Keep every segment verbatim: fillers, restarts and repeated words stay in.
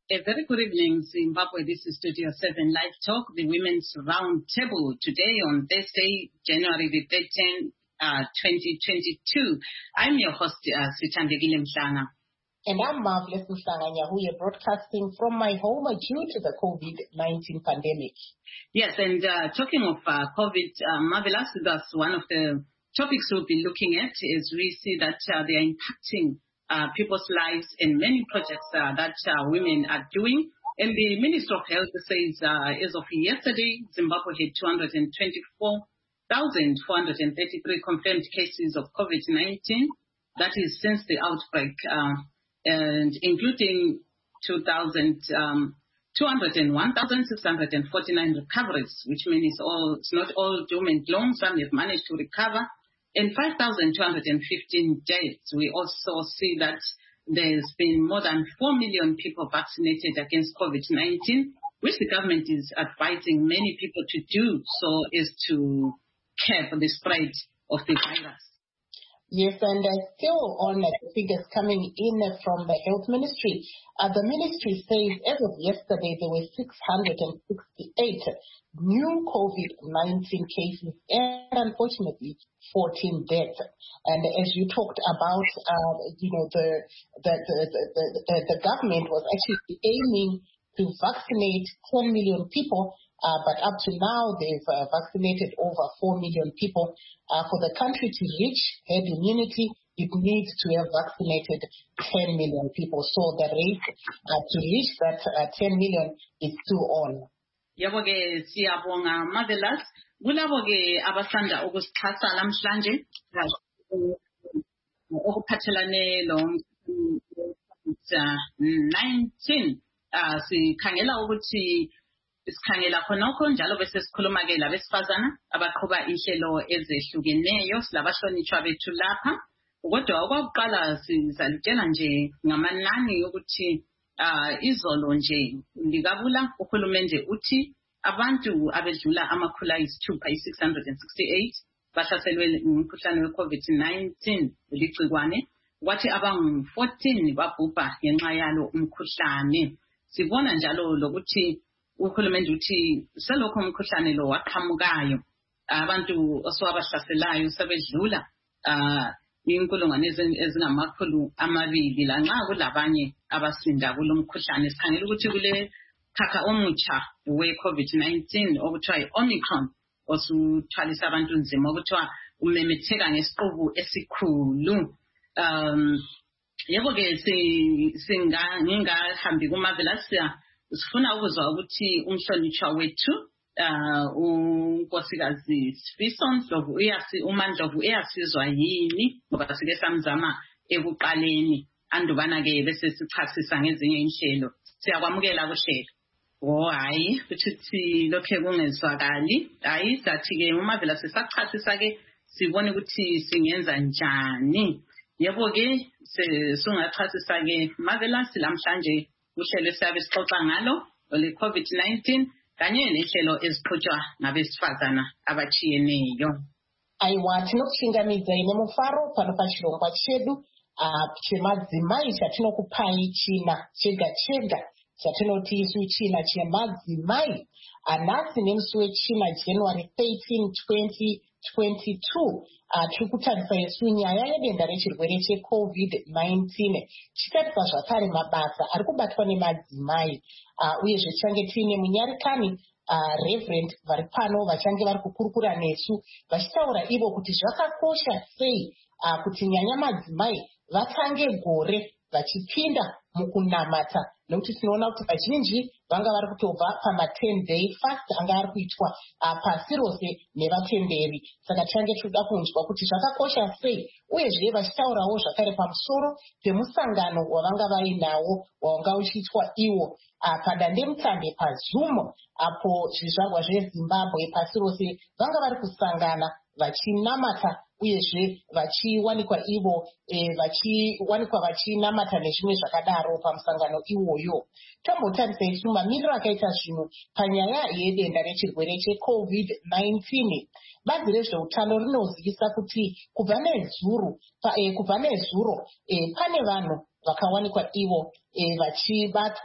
A very good evening, Zimbabwe. This is Studio seven Live Talk, the Women's Round Table. Today on Thursday, January the thirteenth, uh, twenty twenty-two. I'm your host, uh, Sithandegile Mhlanga. And I'm Marvelous Mhlanga Nyahuye, broadcasting from my home due to the COVID nineteen pandemic. Yes, and uh, talking of uh, COVID, uh, Marvelous, that's one of the topics we'll be looking at as we see that uh, they are impacting Uh, people's lives in many projects uh, that uh, women are doing. And the Minister of Health says uh, as of yesterday, Zimbabwe had two hundred twenty-four thousand four hundred thirty-three confirmed cases of COVID nineteen. That is since the outbreak, uh, and including two hundred one thousand six hundred forty-nine recoveries, which means it's, all, it's not all doom and gloom. Some have managed to recover. And five thousand two hundred fifteen deaths. We also see that there's been more than four million people vaccinated against COVID nineteen, which the government is advising many people to do so as to curb the spread of the virus. Yes, and uh, still on uh, the figures coming in uh, from the Health Ministry. Uh, the ministry says as of yesterday there were six hundred sixty-eight new COVID nineteen cases and unfortunately fourteen deaths. And as you talked about, uh, you know, the the, the, the, the the government was actually aiming to vaccinate ten million people. Uh, but up to now, they've uh, vaccinated over four million people. Uh, for the country to reach herd immunity, it needs to have vaccinated ten million people. So the rate uh, to reach that uh, ten million is still on. Yabo-ke siyabonga Marvelous. Kulabo-ke abasanda ukusixhasa namhlanje okuphathelane lo nineteen. Uh, sikhangela ukuthi sikhangela khonokho njalo bese sikhuluma ke labesifazana abaqhuba inhlelo ezehlukeneyo silabahlonitshwa bethu lapha. Kodwa okwakuqala sizalitshela nje ngamanani ukuthi uh, izolo nje likabula uhulumende uthi abantu abedlula amakhulu ayisithupha six hundred sixty-eight bahlaselwe umkhuhlane we-COVID nineteen ligcikwane, kwathi abangu fourteen babhubha ngenxa yalo umkhuhlane. Sibona njalo lokuthi uhulumende uthi selokho umkhuhlane lo waqhamukayo abantu oswabahlaselayo sebedlula uh, inkulungwane ezingamakhulu amabili lanxa kulabanye abasinda kulo mkhuhlane. Sikhangela ukuthi kule khakha omutsha we-COVID nineteen okuthiwa yi-Omicron osuthwalisa abantu nzima okuthiwa umemetheka ngesiqubu esikhulu. Um, yebo-ke singahambi kuMarvelous sifuna ukuzwa ukuthi umhlonitshwa wethu uh, unkosikazi Sifiso Ndlovu uyasi uMandlovu uyasizwa yini ngoba sike samzama ekuqaleni andubana ke bese sichasisa ngezinye inhlelo. Siyakwamukela kuhlelo. Oh hayi ukuthi lokho kungezwakali. Hayi sathi ke uMarvelous sisachasisa ke sibone ukuthi singenza njani. Yebo ke singachasisa ke Marvelous lamhlanje uhlelo siyabe sixoxa ngalo le COVID nineteen kanye nehlelo eziqhutshwa ngabesifazana abachiyeneyo. Aiwathi nokuhlanganidza ine mufaro pano pachirongwa chedu chemadzimai chatinokupai china chega chega chatinoti isu china chemadzimai anasi nemusi wechina January thirteenth twenty twenty-two. Tiri kutarisa isu nyaya yedenda rechirwere cheCovid nineteen. Chitarisa zvakare mabasa ari kubatwa nemadzimai uyezve tichange tiine munyarikani Reverend vari pano vachange vari kukurukura nesu vachitaura ivo kuti zvakakosha sei kuti nyanya madzimai vatange gore vachipinda mukunamata, nokuti tinoona kuti vazhinji vanga vari kutobva pama-ten day fast anga ari kuitwa pasi rose nevatenderi. Saka tichange tinoda kunzwa kuti zvakakosha sei, uyezve vachitaurawo zvakare pamusoro pemusangano wavanga vainawo wanga uchiitwa iwo padandemutande paZoom, apo zvizvarwa zveZimbabwe pasi rose vanga vari kusangana vachinamata uyezve vachiwanikwa ivo e, vachiwanikwa vachinamata nezvimwe zvakadaro pamusangano iwoyo. Tombotarisa isu mamiriro akaita zvinhu panyaya yedenda rechirwere cheCovid nineteen. Bazi rezveutano rinozivisa kuti kubva nezuro pa, e, kubva nezuro e, pane vanhu vakawanikwa ivo e, vachibatwa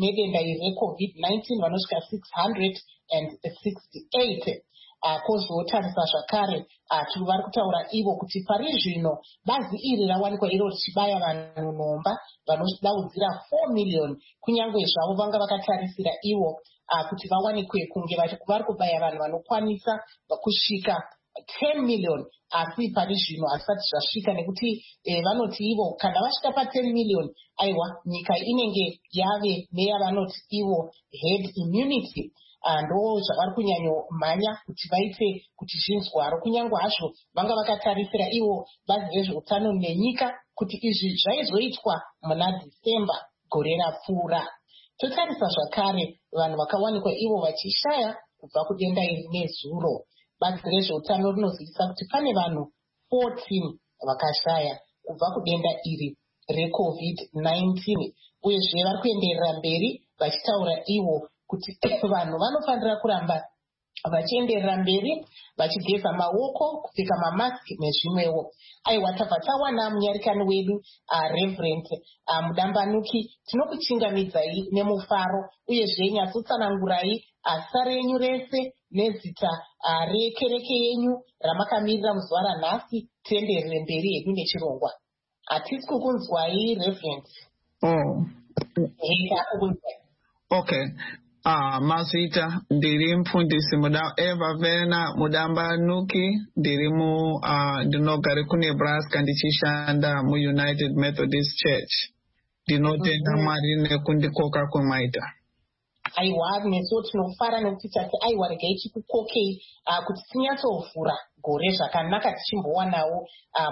nedenda iri recovid nineteen vanosvika six hundred sixty-eight. Uh, kozotarisa zvakare uh, vari kutaura ivo kuti pari zvino bazi iri rawanikwa iro richibaya vanhu nhomba vanodaudzira four million, kunyange zvavo vanga vakatarisira ivo uh, kuti vawanikwe kunge vari kubaya vanhu vanokwanisa kusvika ten million, asi pari zvino hasati zvasvika nekuti eh, vanoti ivo kana vasvika pa ten million aiwa nyika inenge yave neyavanoti ivo head immunity. Ndo zvavari kunyanyomhanya kuti vaite kuti zvinzwaro, kunyange hazvo vanga vakatarisira ivo bazi rezveutano nenyika kuti izvi zvaizoitwa muna Dhisemba gore rapfuura. Totarisa zvakare vanhu vakawanikwa ivo vachishaya kubva kudenda iri nezuro. Bazi rezveutano rinozivisa kuti pane vanhu fourteen vakashaya kubva kudenda iri recovid nineteen, uyezve vari kuenderera mberi vachitaura ivo kuti vanhu vanofanira kuramba vachienderera mberi vachigeza maoko, kupfeka mamasiki nezvimwewo. Aiwa, tabva tawana munyarikani wedu uh, Reverend uh, Mudambanuki, tinokuchingamidzai nemufaro uyezve nyatsotsanangurai asa renyu rese nezita uh, rekereke yenyu ramakamirira muzuva ranhasi, tienderere mberi hedu nechirongwa. Hatisi kukunzwai Reverend. Oh. Heka kukunzwai. Okay. Ah, mazita ndiri mfundisi muda Eva Vena Mudambanuki, ndiri mu uh, ndinogare ku Nebraska ndichishanda mu United Methodist Church. Ndinotenda mm-hmm. Mwari nekundikoka kumaita. Aiwa, neso tinofara nekuti tati aiwa regai chikukokei uh, kuti tinyatsovhura gore zvakanaka tichimbowanawo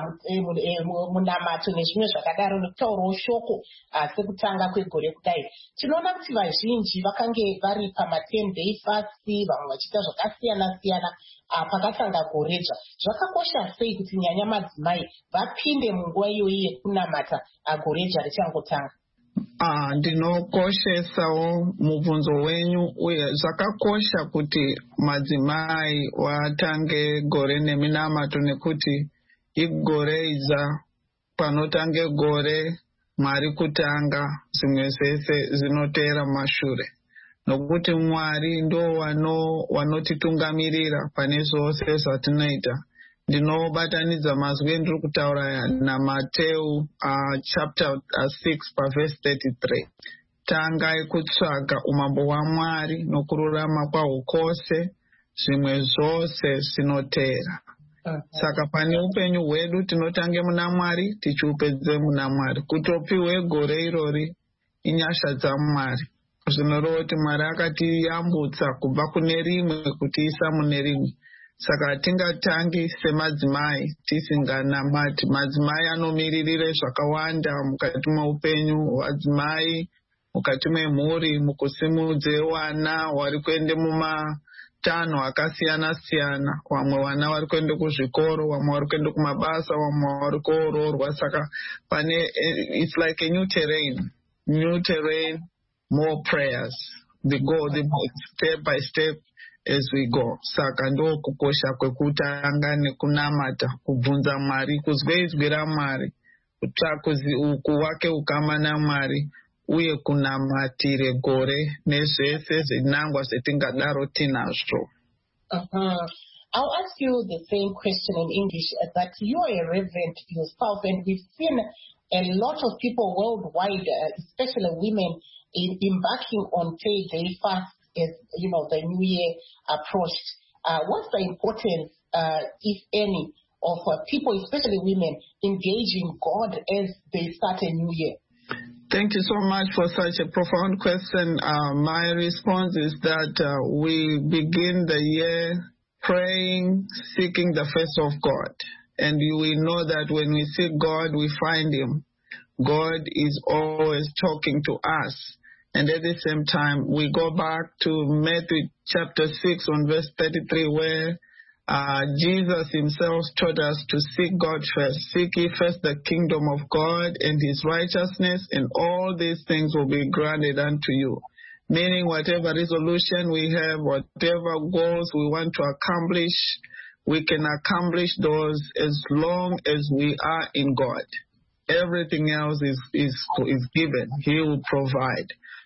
uh, munamato nezvimwe zvakadaro nekutaurawo shoko uh, sekutanga kwegore kudai. Tinoona kuti vazhinji vakange vari pama-ten day fast, vamwe vachiita zvakasiyana-siyana uh, pakatanga goredzva. Zvakakosha sei kuti nyanya madzimai vapinde munguva iyoyi yekunamata uh, goredzva richangotanga? Ah, ndinokoshesawo mubvunzo wenyu uye zvakakosha kuti madzimai watange gore neminamato nekuti igore idza panotange gore Mwari kutanga zvimwe zvese zvinotera mashure, nokuti Mwari ndo wano wanotitungamirira pane zvose zvatinoita. Ndinobatanidza mazwi endiri kutaura naMateu uh, chapter uh, six verse thirty-three. Tangai kutsvaga umambo hwaMwari nokururama kwawo kwose, zvimwe zvose zvinotera. Uh-huh. Saka pane upenyu hwedu tinotange muna Mwari tichiupedze muna Mwari. Kutopiwe gore irori inyasha dzaMwari. Zvinoreva kuti Mwari akatiyambutsa kubva kune rimwe kutiisa mune rimwe. Saka tingatangi semadzimai tisinganamati. Madzimai anomiririre zvakawanda mukati meupenyu hwadzimai, mukati memhuri, mukusimudze wana wari kuende mumatanho akasiyana siyana. Vamwe wana vari kuende kuzvikoro, vamwe vari kuende kumabasa, vamwe vari kuoroorwa. Saka pane it's like a new terrain, new terrain, more prayers. The go the step by step as we go. Saka ndo kukosha kwekutanga nekunamata, kubvunza Mwari, kuzwe izwi raMwari, kutsvakuzi uku wake ukama naMwari, uye kunamatire gore nezvese zvinangwa zvetingadaro tinazvo. Uh-huh. I'll ask you the same question in English, uh, that you're a reverend yourself, and we've seen a lot of people worldwide, uh, especially women, in embarking on day fast as, you know, the new year approached. Uh, what's the importance, uh, if any, of uh, people, especially women, engaging God as they start a new year? Thank you so much for such a profound question. Uh, my response is that uh, we begin the year praying, seeking the face of God. And we know that when we seek God, we find Him. God is always talking to us. And at the same time, we go back to Matthew chapter six on verse thirty-three, where uh, Jesus himself taught us to seek God first. Seek ye first the kingdom of God and His righteousness, and all these things will be granted unto you. Meaning whatever resolution we have, whatever goals we want to accomplish, we can accomplish those as long as we are in God. Everything else is, is, is given. He will provide.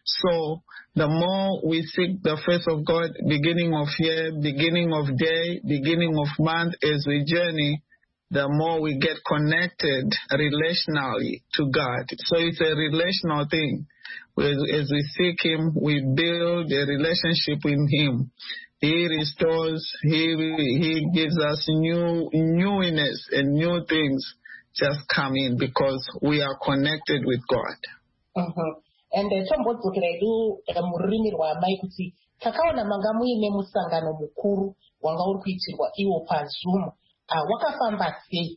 So the more we seek the face of God, beginning of year, beginning of day, beginning of month, as we journey, the more we get connected relationally to God. So it's a relational thing. As, as we seek Him, we build a relationship with Him. He restores, He He gives us new newness and new things just come in because we are connected with God. Uh-huh. And tombodzokera edu mururimi rwamai kuti takaona manga muine musangano mukuru wanga uri kuitirwa iwo paZoom. Wakafamba sei?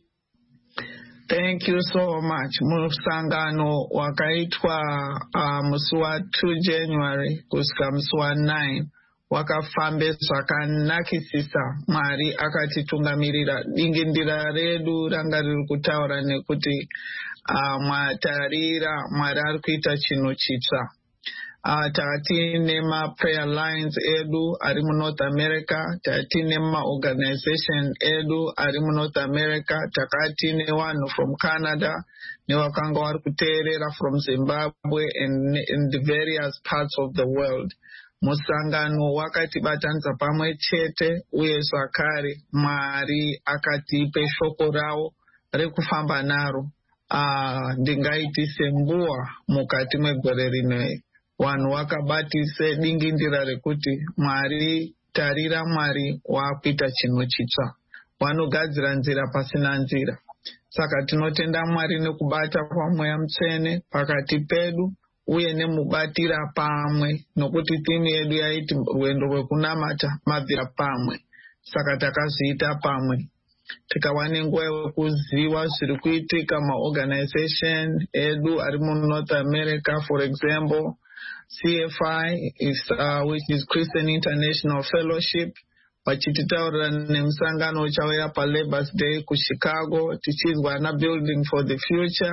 Thank you so much. Musangano wakaitwa uh, musi wa two January kusvika musi wa nine wakafambe zvakanakisisa. Mwari akatitungamirira. Dingindira redu ranga riri kutaura nekuti uh, mwatarira Mwari ari kuita chinhu chitsva. Uh, taatine ma-prayer lines edu ari mu North America, taatine ma-organization edu ari mu North America, takatine vanhu from Canada, nevakanga vari kuteerera from Zimbabwe and in the various parts of the world. Musangano wakatibatanidza pamwe chete uye zvakare Mwari akatipe shoko rawo rekufamba naro. Uh, ndingaiti sembuwa mukati megore rinoi. Vanhu vakabatise dingindira rekuti Mwari, tarira Mwari waakuita chinhu chitsva. Vanogadzira nzira pasina nzira. Saka tinotenda Mwari nekubata kwaMweya Mutsvene pakati pedu uye nemubatira pamwe, nokuti timu yedu yaiti rwendo rwekunamata mabvira pamwe. Saka takazviita pamwe. Tikawa nenguva yekuziva zviri kuitika maorganization edu ari mu North America, for example, C F I, is, uh, which is Christian International Fellowship, vachititaurira nemusangano uchauya paLabors Day kuChicago, tichizwa na Building for the Future.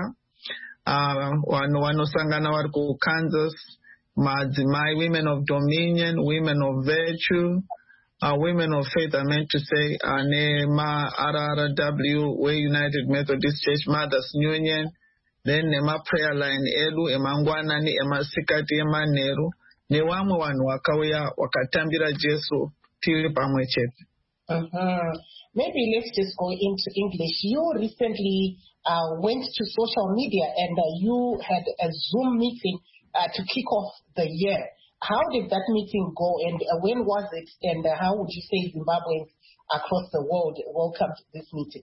Vanhu uh, vanosangana vari kuKansas, madzimai, Women of Dominion, Women of Virtue, uh, Women of Faith, I meant to say, uh, nema R R W, Way United Methodist Church Mothers Union, then nema prayer line edu emangwanani emasikati emanheru nevamwe vanhu vakauya wakatambira Jesu tiri pamwe chete. Uh-huh. Maybe let's just go into English. You recently uh, went to social media and uh, you had a Zoom meeting uh, to kick off the year. How did that meeting go and uh, when was it, and uh, how would you say Zimbabweans across the world welcomed this meeting?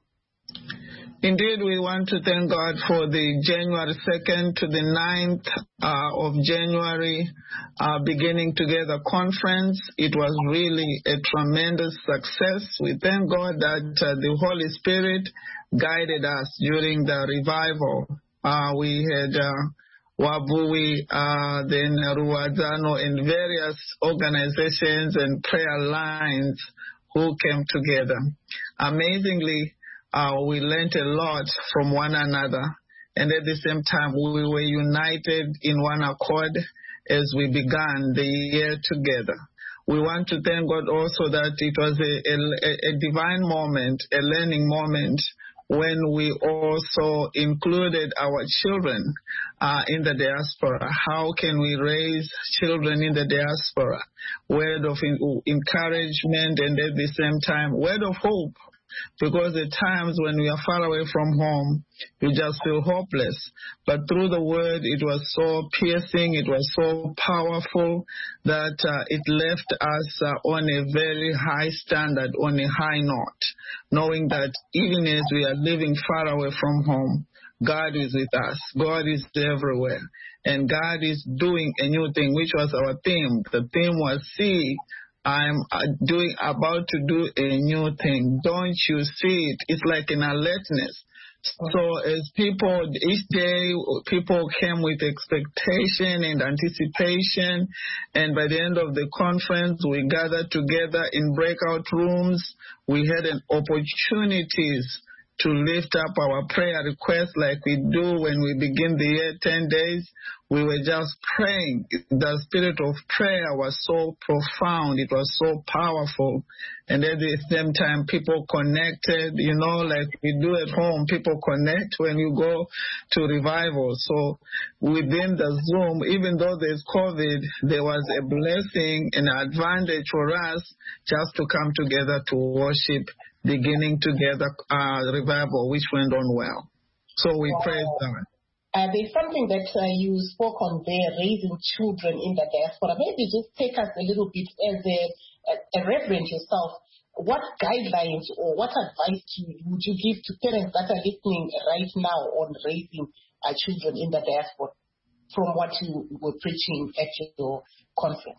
Indeed, we want to thank God for the January second to the ninth uh, of January uh, Beginning Together conference. It was really a tremendous success. We thank God that uh, the Holy Spirit guided us during the revival. Uh, we had uh, Wabui, uh, then Ruwadzano, and various organizations and prayer lines who came together. Amazingly, Uh, we learned a lot from one another, and at the same time we were united in one accord as we began the year together. We want to thank God also that it was a, a, a divine moment, a learning moment, when we also included our children uh, in the diaspora. How can we raise children in the diaspora? Word of encouragement and at the same time word of hope. Because at times when we are far away from home, you just feel hopeless. But through the word, it was so piercing, it was so powerful that uh, it left us uh, on a very high standard, on a high note, knowing that even as we are living far away from home, God is with us. God is everywhere. And God is doing a new thing, which was our theme. The theme was, see, I'm doing about to do a new thing. Don't you see it? It's like an alertness. So as people, each day, people came with expectation and anticipation. And by the end of the conference, we gathered together in breakout rooms. We had an opportunities to lift up our prayer requests like we do when we begin the year, ten days. We were just praying. The spirit of prayer was so profound. It was so powerful. And at the same time, people connected, you know, like we do at home. People connect when you go to revival. So within the Zoom, even though there's COVID, there was a blessing, an advantage for us just to come together to worship, beginning together uh, revival, which went on well. So we wow. praise God. Uh, there's something that uh, you spoke on there, raising children in the diaspora. Maybe just take us a little bit as a, a, a reverend yourself. What guidelines or what advice would you give to parents that are listening right now on raising uh, children in the diaspora from what you were preaching at your conference?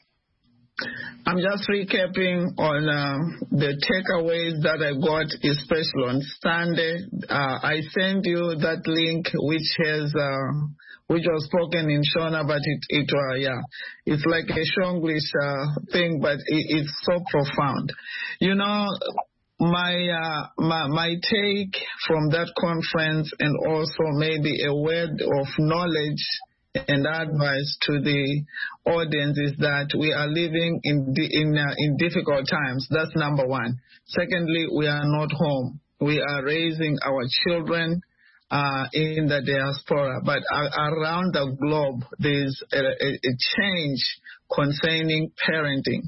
I'm just recapping on uh, the takeaways that I got, especially on Sunday. Uh, I sent you that link which has, uh, which was spoken in Shona, but it, it uh, yeah, it's like a Shonglish uh, thing, but it, it's so profound. You know, my, uh, my my take from that conference, and also maybe a word of knowledge and advice to the audience, is that we are living in di- in uh, in difficult times. That's number one. Secondly, we are not home. We are raising our children uh, in the diaspora, but uh, around the globe there's a, a, a change concerning parenting.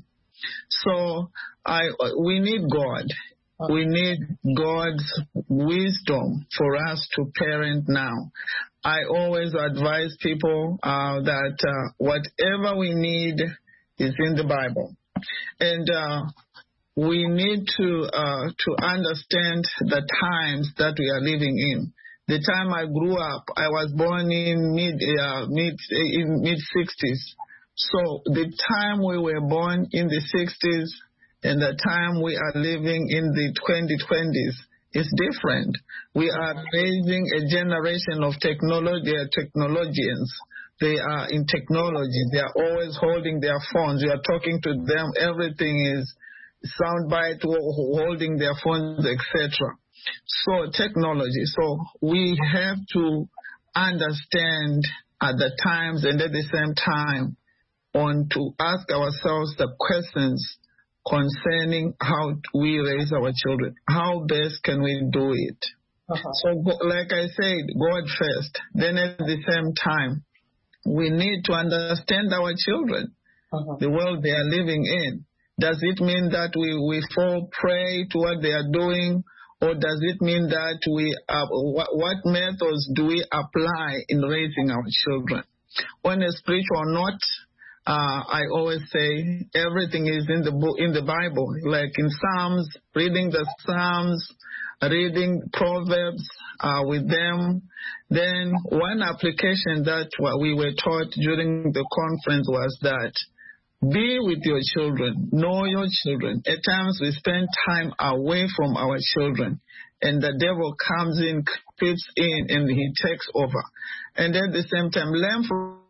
So I we need God. We need God's wisdom for us to parent now. I always advise people uh, that uh, whatever we need is in the Bible. And uh, we need to uh, to understand the times that we are living in. The time I grew up, I was born in mid uh, mid in mid sixties. So the time we were born in the sixties and the time we are living in the twenty twenties is different. We are raising a generation of technology, technologians. They are in technology. They are always holding their phones. You are talking to them. Everything is soundbite, holding their phones, et cetera. So technology. So we have to understand at the times, and at the same time on to ask ourselves the questions concerning how we raise our children. How best can we do it? Uh-huh. So, like I said, God first. Then at the same time, we need to understand our children, uh-huh. the world they are living in. Does it mean that we, we fall prey to what they are doing? Or does it mean that we, uh, what, what methods do we apply in raising our children? On a spiritual note, Uh, I always say everything is in the book, in the Bible, like in Psalms, reading the Psalms, reading Proverbs uh, with them. Then one application that what we were taught during the conference was that be with your children, know your children. At times we spend time away from our children, and the devil comes in, creeps in, and he takes over. And at the same time, learn from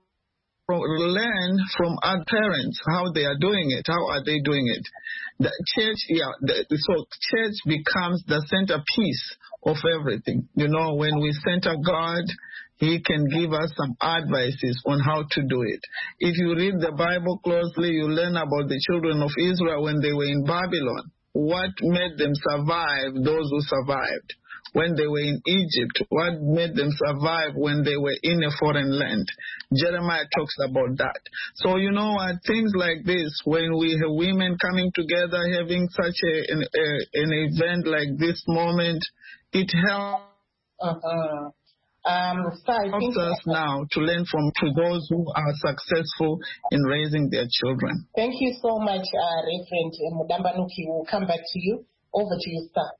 learn from our parents how they are doing it. How are they doing it? The church, yeah. The, so church becomes the centerpiece of everything. You know, when we center God, He can give us some advices on how to do it. If you read the Bible closely, you learn about the children of Israel when they were in Babylon. What made them survive? Those who survived. When they were in Egypt, what made them survive when they were in a foreign land? Jeremiah talks about that. So, you know what, things like this, when we have women coming together, having such a, an, a, an event like this moment, it helps, uh-huh. um, so I helps think us now to learn from to those who are successful in raising their children. Thank you so much, uh, Reverend Mudambanuki. We'll come back to you. Over to you, sir.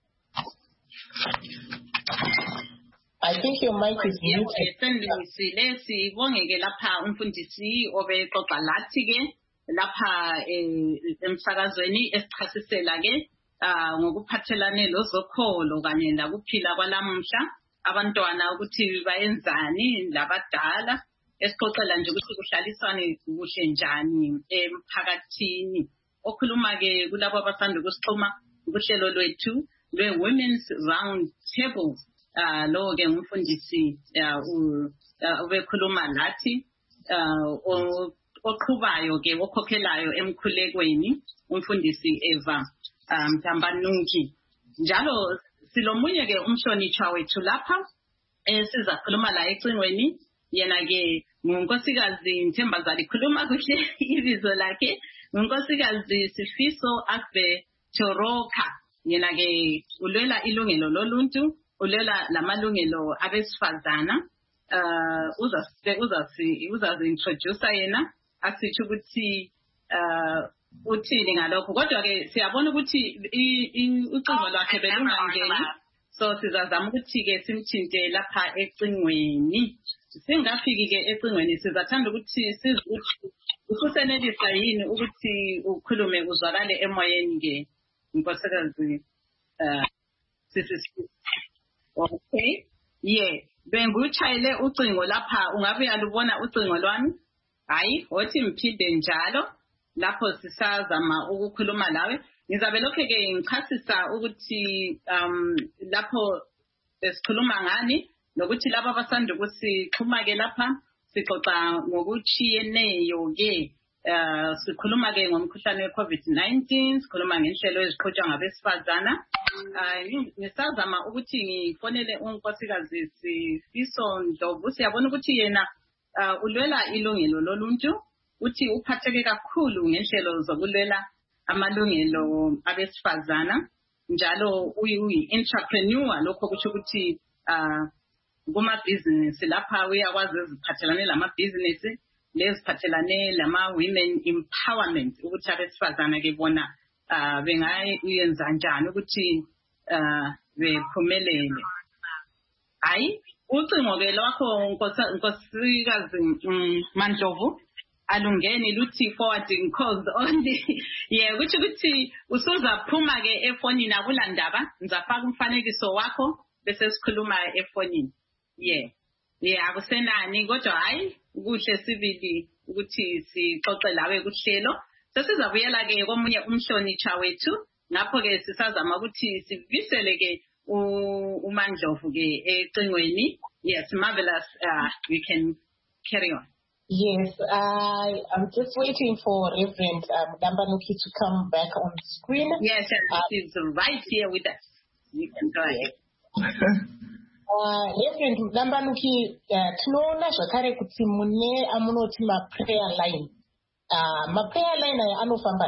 I think your mic is muted. Sendisile sibongeke lapha umfundisi obexoxa lathi ke lapha emsakazweni esichasisela ke ngokuphathelane lozokholo kanye lakuphila kwalamuhla abantwana ukuthi bayenzani labadala esixoxela nje ukuthi kuhlaliswane kuhle njani emphakathini okhuluma ke kulabo abasanda ukusixhuma uhlelo lwethu lwe-women's round table. Uh, lo ke umfundisi ubekhuluma lathi oqhubayo ke okhokhelayo emkhulekweni umfundisi Eva Mtambanuki. Njalo silomunye ke umhlonitshwa wethu lapha esizakhuluma la ecingweni, yena ke ngunkosikazi Nthembazali, khuluma kuhle ibizo lakhe, ngunkosikazi Sifiso Akbe Choroka. Yena ke ulwela ilungelo loluntu, ulwela lamalungelo abesifazana. Uh, uzazi uzazi uzazi introduce yena asithi ukuthi uh uthini ngalokho, kodwa ke siyabona ukuthi ucingo lwakhe belungangeni, so sizazama ukuthi ke simthinte lapha ecingweni. Singafiki ke ecingweni sizathanda ukuthi sizuthi ususenelisa yini ukuthi ukhulume uzwakale emoyeni ke inkosikazi uh sisi. Okay, yeah, benguchayele ucingo lapha, ungabe uyalubona ucingo lwami? Hayi, wothi mphinde njalo lapho sisazama ukukhuluma lawe. Ngizabe lokho ke ngichasisa ukuthi um lapho esikhuluma ngani, nokuthi laba abasanda ukusixhuma ke lapha sixoxa ngokuchiyeneyo ke. Uh, sikhuluma ke ngomkhuhlane we-COVID nineteen, sikhuluma ngenhlelo eziqhutshwa ngabesifazana. Uh, ngisazama ukuthi ngifonele unkosikazi Sifiso Ndlovu. Siyabona ukuthi yena uh, ulwela ilungelo loluntu, uthi uphatheke kakhulu ngenhlelo zokulwela amalungelo abesifazana, njalo uyi-entrepreneur, lokho kusho ukuthi uh, kuma-business lapha uyakwazi eziphathelane lama-business leziphathelane lama-women empowerment, ukuthi abesifazana ke bona uh, bengayenza njani ukuthi uh, bephumelele. Hayi, ucingo ke lwakho nkosikazi Mandlovu alungeni luthi forwarding calls only. Yeah, kuthi ukuthi usuzaphuma ke efonini akulandaba, ngizafaka umfanekiso wakho bese sikhuluma efonini. Yeah. Yeah, akusenani kodwa hayi kuhle sibili ukuthi sixoxe lawe kuhlelo. Sesizabuyela ke komunye umhlonitshwa wethu, ngapho ke sisazama ukuthi sivisele ke uMandlovu ke ecingweni. Yes, marvelous. Uh, we can carry on. Yes, I am just waiting for Reverend um, Mtambanuki to come back on the screen. Yes, uh, she's right here with us. You can go ahead. Uh, Reverend Mtambanuki, tunaona zvakare kuti mune amunoti ma prayer line. Uh, ma prayer line aya anofamba.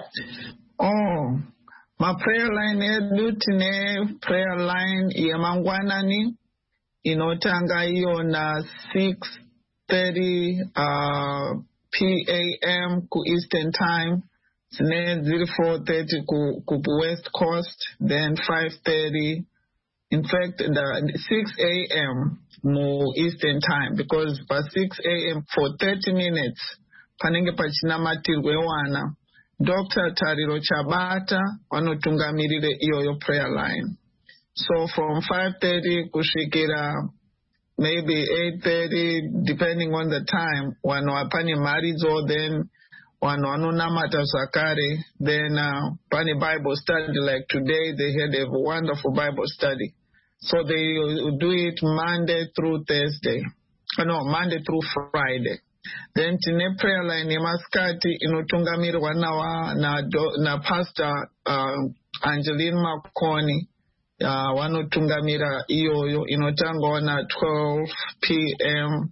Oh, ma prayer line edu tine prayer line yemangwanani inotanga iyo na six thirty uh, p m ku Eastern Time, tine zero four thirty ku, ku West Coast, then five thirty. In fact, the six a m more Eastern Time, because by six a m for thirty minutes, panenge pachina matirwe wana, Doctor Tariro Chabata wanotungamirire iyo prayer line. So from five thirty kushikira maybe eight thirty, depending on the time, wano apani marizo, then wano anunamata zakare, then uh, pani Bible study, like today they had a wonderful Bible study. So they do it Monday through Thursday. No, Monday through Friday. Then tine prayer line yemaskati inotungamirwa na na na Pastor uh, Angeline Makoni. Uh, wanotungamira iyoyo inotangwa na twelve p m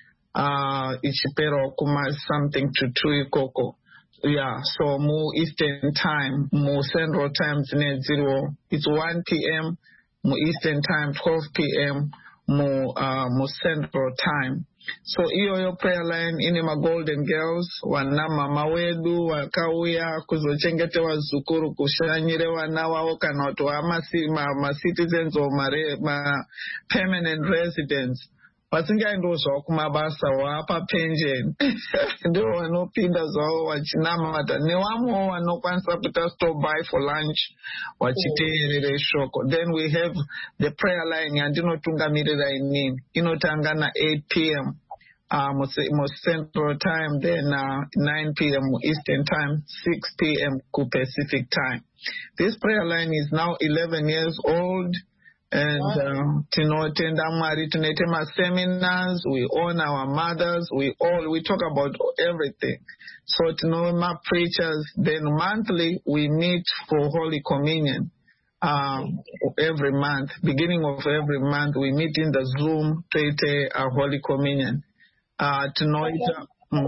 uh, ichipero kuma something to two ikoko. Yeah, so mu Eastern Time, mu Central Time tine zero. It's one p m mu Eastern Time, twelve p m mu uh, mu Central Time. So iyo prayer line ine ma Golden Girls wana mama wedu wakauya kuzochengete wazukuru kushanyire wana wao kana watu wa ma citizens or ma, ma permanent residents vasingaendi zvavo kumabasa wapa pension ndivo vanopinda zvavo vachinamata nevamwewo vanokwanisa kuita stop by for lunch vachiteerere shoko. Then we have the prayer line yandinotungamirira inini inotanga na eight p m uh, most, most Central Time, then uh, nine p.m. Eastern Time, six p.m. Pacific Time. This prayer line is now eleven years old. And tinotenda Mwari, tunetema seminars, we honor our mothers, we all, we talk about everything. So tinoma preachers, then monthly we meet for Holy Communion. Um, every month, beginning of every month, we meet in the Zoom to eat a Holy Communion. Uh, tinoita.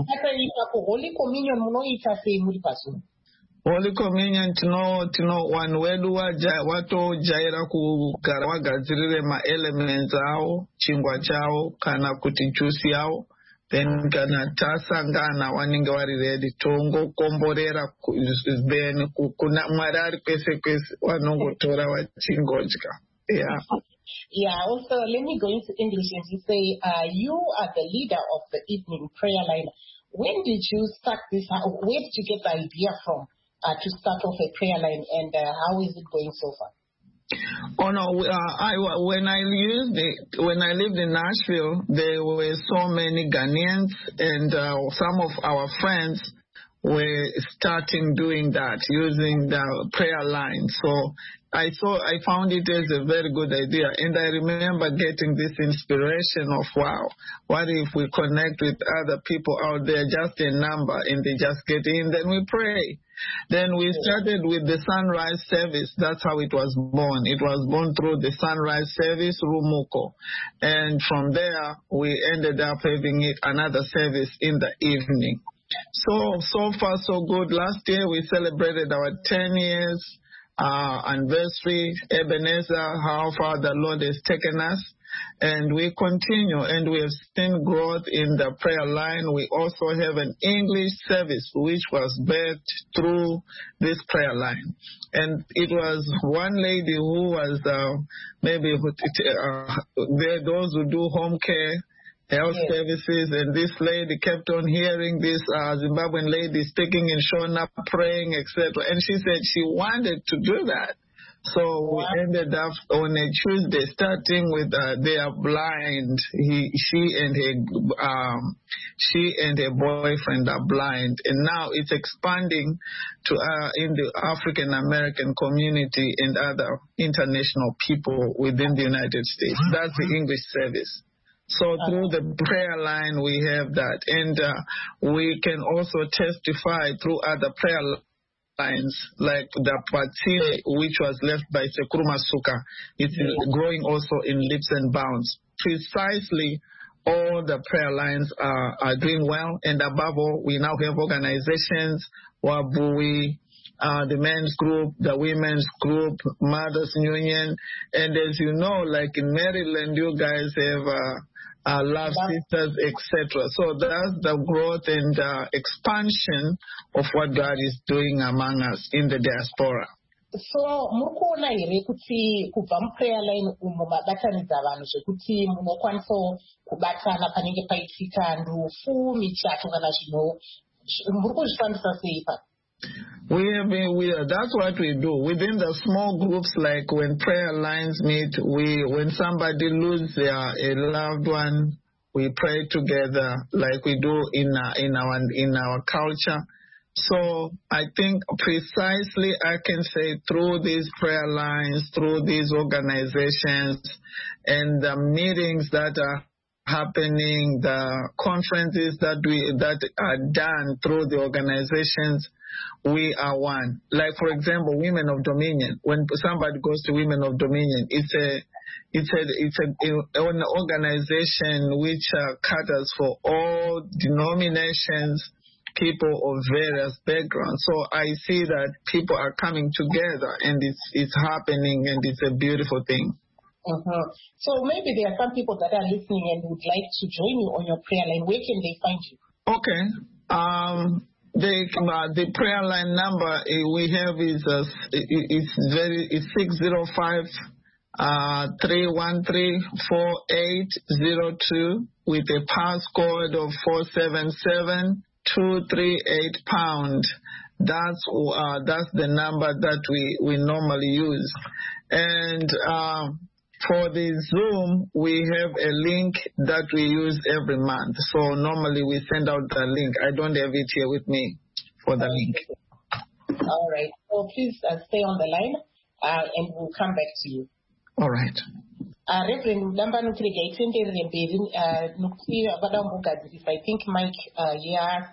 Holy Communion, munoita se muri pasu. Holy Communion tino tino wanwedu wato jaira kugara wagadzirire ma elements awo chingwa chawo kana kuti juice yawo then kana tasangana wanenge vari ready tongo komborera then kuna Mwari ari kwese kwese wanongotora wachingodya. Yeah. Yeah, also let me go into English and you say uh, you are the leader of the evening prayer line. When did you start this? Where did you get the idea from? Uh, to start off a prayer line, and uh, how is it going so far? Oh no! Uh, I when I lived when I lived in Nashville, there were so many Ghanaians, and uh, some of our friends were starting doing that using the prayer line. So I saw I found it as a very good idea, and I remember getting this inspiration of wow, what if we connect with other people out there, just a number, and they just get in, then we pray. Then we started with the sunrise service. That's how it was born. It was born through the sunrise service, Rumuko. And from there, we ended up having it another service in the evening. So, so far so good. Last year, we celebrated our ten years uh, anniversary, Ebenezer, how far the Lord has taken us. And we continue, and we have seen growth in the prayer line. We also have an English service, which was birthed through this prayer line. And it was one lady who was uh, maybe uh, there those who do home care, health yes. services, and this lady kept on hearing this uh, Zimbabwean lady speaking and showing up, praying, et cetera. And she said she wanted to do that. So we ended up on a Tuesday, starting with uh, they are blind. He, she and her, um, she and her boyfriend are blind, and now it's expanding to uh, in the African American community and other international people within the United States. That's the English service. So through the prayer line, we have that, and uh, we can also testify through other prayer lines. Lines like the Patile, which was left by Sekuruma Suka. It's yeah. growing also in leaps and bounds. Precisely, all the prayer lines are, are doing well, and above all, we now have organizations, Wabui, uh, the men's group, the women's group, Mothers Union, and as you know, like in Maryland, you guys have uh, Uh, love sisters, et cetera. So that's the growth and uh, expansion of what God is doing among us in the diaspora. So mukuona here kuti kubva prayer line umo mabatanidza vanhu zvekuti munokwanisa kubatana panenge paitika ndufu michato kana zvinhu muri kuzvifambisa sei pa? We have been, we are, that's what we do within the small groups. Like when prayer lines meet, we when somebody loses their a loved one, we pray together like we do in uh, in our in our culture. So I think precisely I can say through these prayer lines, through these organizations, and the meetings that are happening, the conferences that we that are done through the organizations, we are one. Like, for example, Women of Dominion. When somebody goes to Women of Dominion, it's a it's a it's a, an organization which uh, caters for all denominations, people of various backgrounds. So I see that people are coming together, and it's it's happening, and it's a beautiful thing. Uh-huh. So maybe there are some people that are listening and would like to join you on your prayer line. Where can they find you? Okay. Um, the uh, the prayer line number uh, we have is uh, it's very it's six zero five uh three one three four eight zero two with a passcode of four seven seven two three eight pound. That's uh that's the number that we we normally use, and. Uh, For the Zoom, we have a link that we use every month. So normally we send out the link. I don't have it here with me for the link. All right. So please uh, stay on the line uh, and we'll come back to you. All right. Uh, Reverend Lamba Nutrigate, I think Mike, uh, yeah,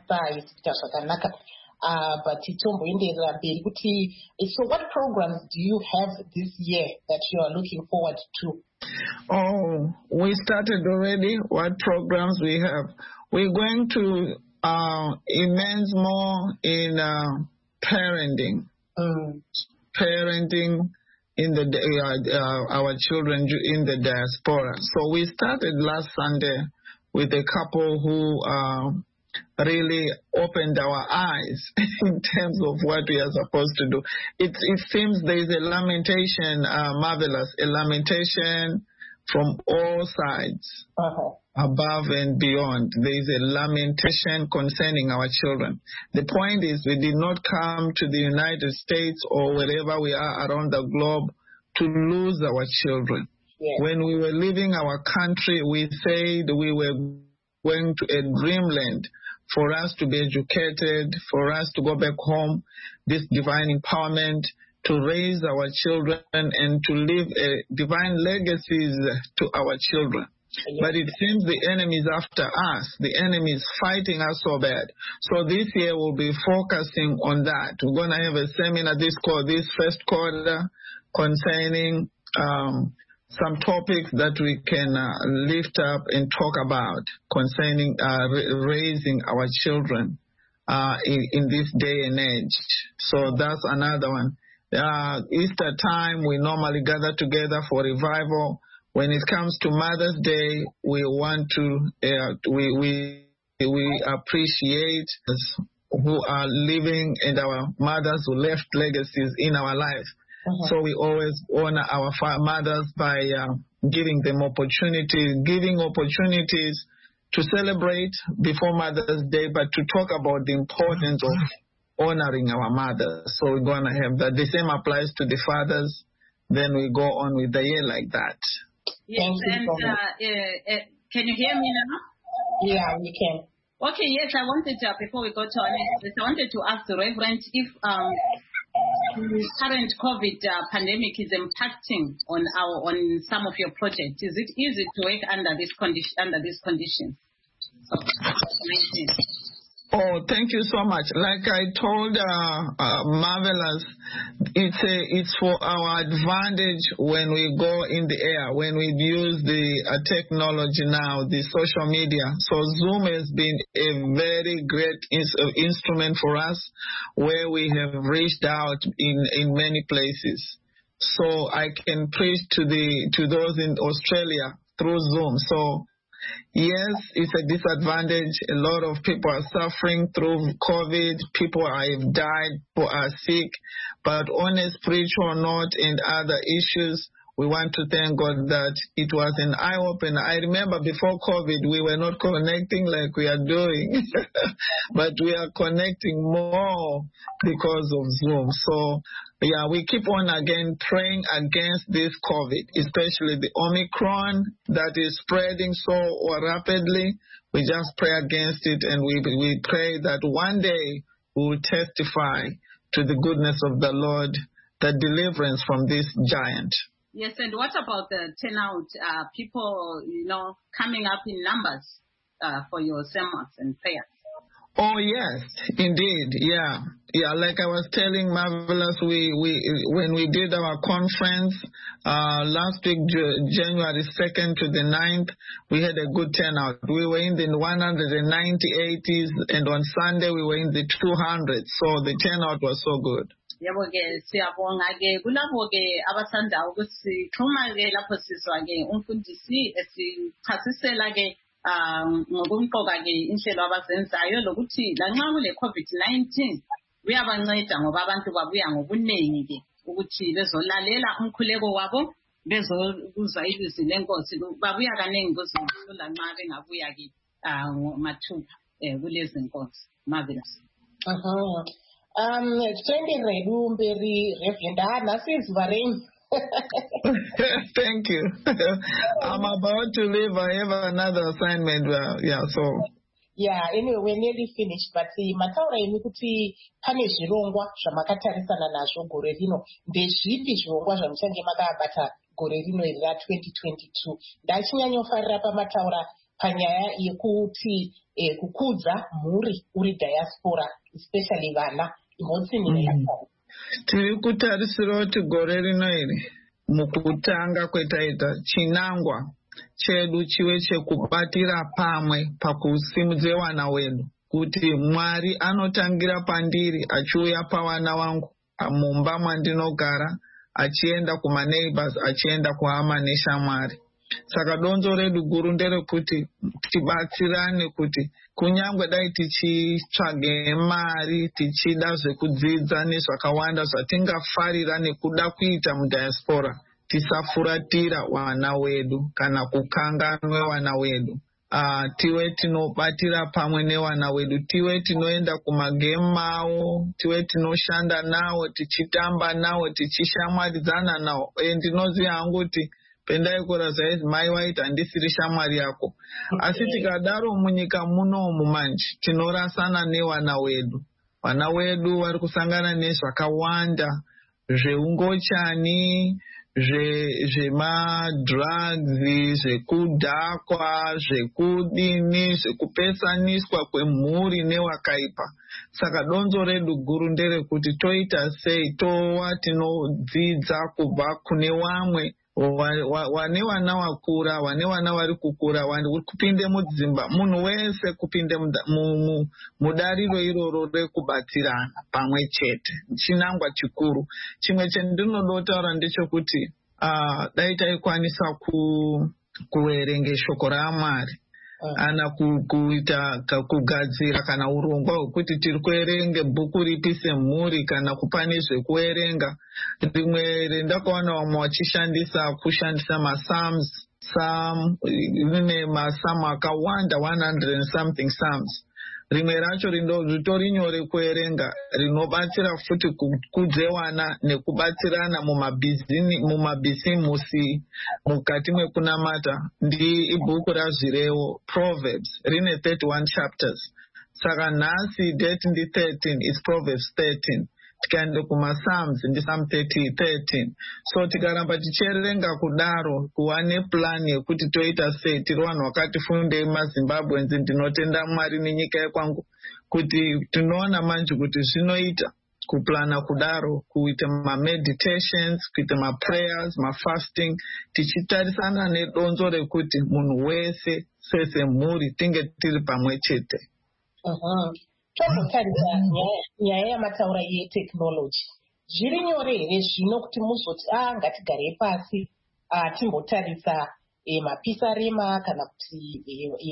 uh, but so what programs do you have this year that you are looking forward to? Oh, we started already. What programs we have? We're going to uh, immense more in uh, parenting. Mm. Parenting in the uh, uh, our children in the diaspora. So we started last Sunday with a couple who uh, really opened our eyes in terms of what we are supposed to do. It, it seems there is a lamentation, uh, marvelous, a lamentation from all sides, uh-huh. above and beyond. There is a lamentation concerning our children. The point is we did not come to the United States or wherever we are around the globe to lose our children. Yeah. When we were leaving our country, we said we were going to a dreamland for us to be educated, for us to go back home, this divine empowerment, to raise our children and to leave a divine legacies to our children. Yes. But it seems the enemy is after us. The enemy is fighting us so bad. So this year we'll be focusing on that. We're going to have a seminar this quarter, this first quarter concerning um, some topics that we can uh, lift up and talk about concerning uh, raising our children uh, in, in this day and age. So that's another one. Uh, Easter time, we normally gather together for revival. When it comes to Mother's Day, we want to, uh, we, we, we appreciate who are living and our mothers who left legacies in our life. Uh-huh. So we always honor our mothers by uh, giving them opportunities, giving opportunities to celebrate before Mother's Day, but to talk about the importance of honoring our mothers. So we're going to have that. The same applies to the fathers. Then we go on with the year like that. Yes, and uh, uh, uh, can you hear me now? Yeah, we can. Okay, yes, I wanted to, before we go to our next, I wanted to ask the Reverend if um, the current COVID uh, pandemic is impacting on our on some of your projects. Is it easy to work under this condition under this condition? Oh, thank you so much. Like I told uh, uh, Marvelous, it's a, it's for our advantage when we go in the air, when we use the uh, technology now, the social media. So Zoom has been a very great ins- uh, instrument for us, where we have reached out in, in many places. So I can preach to the to those in Australia through Zoom. So yes, it's a disadvantage. A lot of people are suffering through COVID. People have died, people are sick. But on a spiritual note and other issues, we want to thank God that it was an eye-opener. I remember before COVID, we were not connecting like we are doing, but we are connecting more because of Zoom. So, yeah, we keep on again praying against this COVID, especially the Omicron that is spreading so rapidly. We just pray against it, and we we pray that one day we will testify to the goodness of the Lord, the deliverance from this giant. Yes, and what about the turnout? Uh, people, you know, coming up in numbers uh, for your sermons and prayers. Oh, yes, indeed. Yeah. Yeah, like I was telling Marvelous, we, we when we did our conference uh, last week, January second to the ninth, we had a good turnout. We were in the one hundred ninety-eighties, and on Sunday we were in the two hundreds. So the turnout was so good. Yebo ke siyabonga ke kulabo ke abasanda ukuthi xhuma ke lapho sizwa ke umfundisi esichasisela ke ngokumqoka ke inhlelo abazenzayo lokuthi lanxa kule COVID nineteen kuyabanceda ngoba abantu babuya ngobuningi ke ukuthi bezolalela umkhuleko wabo bezokuzwa ilizwi lenkosi babuya kaningi kuzulu lanxa bengabuya ke mathupha kulezi nkonsi marvelous. Uh-huh. Um, Reverend Nasizuva Rain, Thank you. I'm about to leave. I have another assignment. Uh, yeah, so. Yeah, anyway, we're nearly finished, but the mataura yekuti pane zvirongwa zvamakatarisana nazvo gore rino ndezvipi zvirongwa zvamuchange makabata gore rino iri ra twenty twenty-two. Ndachinyanyofarira pamataura panyaya yekuti eh, kukudza mhuri uri diaspora, especially vana imotsinira. Mm. Tiri kutarisira kuti gore rino iri mukutanga kwetaita chinangwa chedu chiwe chekubatira pamwe pakusimudza wana wedu, kuti Mwari anotangira pandiri achiuya pavana vangu mumba mwandinogara, achienda kuma neighbors, achienda kuhama neshamwari. Saka donzo redu guru nderekuti tibatsirane kuti kunyangwe dai tichitsvage mari, tichida zvekudzidza nezvakawanda zvatingafarira nekuda kuita mudiaspora, tisafuratira wana wedu kana kukanganwe wana wedu. Uh, tiwe tinobatira pamwe newana wedu, tiwe tinoenda kumagemu avo, tiwe tinoshanda navo, tichitamba navo, tichishamwaridzana navo. E, ndinoziva hangu kuti pendaikura zvaizvi mai waiti handisiri shamwari yako. Asi tikadaro munyika munomu manje tinorasana newana wedu. Wana wedu vari kusangana nezvakawanda zveungochani, zvemadrugs, zvekudhakwa, zvekudini, zvekupesaniswa kwemhuri newakaipa. Saka donzo redu guru nderekuti toita sei towa tinodzidza kubva kune wamwe wane wana wakura, wane wana vari kukura, vari kupinde mudzimba, munhu wese kupinde mudariro iroro rekubatsirana pamwe chete. Chinangwa chikuru. Chimwe chendinodotaura ndechekuti uh, dai taikwanisa ku, kuverenge shoko raMwari. Ana kuita kugadzira kana urongwa hwekuti tiri kuerenge bhuku ripi semhuri kana kupa nezvekuerenga. Rimwe rendakaona vamwe vachishandisa kushandisa maPsalms, Psalm, rine maSamu akawanda one hundred and something Psalms. Rimwe racho ritori nyore kuerenga, rinobatsira futi kukudze wana nekubatsirana mumabhisimusi mukati mwekunamata. Ndi ibhuku razvirevo Proverbs, rine thirty-one chapters. Saka nhasi date ndi thirteen, it's Proverbs thirteen. Tikaende kumaPsalms ndi Psalm thirteen. So tikaramba tichierenga kudaro, kuva neplan yekuti toita sei, tiri vanhu vakati fundei maZimbabwenzi, ndinotenda Mwari nenyika yekwangu kuti tinoona manje kuti zvinoita kuplana kudaro, kuita ma-meditations, kuita ma-prayers, ma-fasting, tichitarisana nedonzo rekuti munhu wese sese mhuri tinge tiri pamwe chete. Uh-huh. Tombotarisa nyaya yamataura yetekinoloji. Zviri nyore here zvino kuti muzoti ah ngatigare pasi timbotarisa mapisarema kana kuti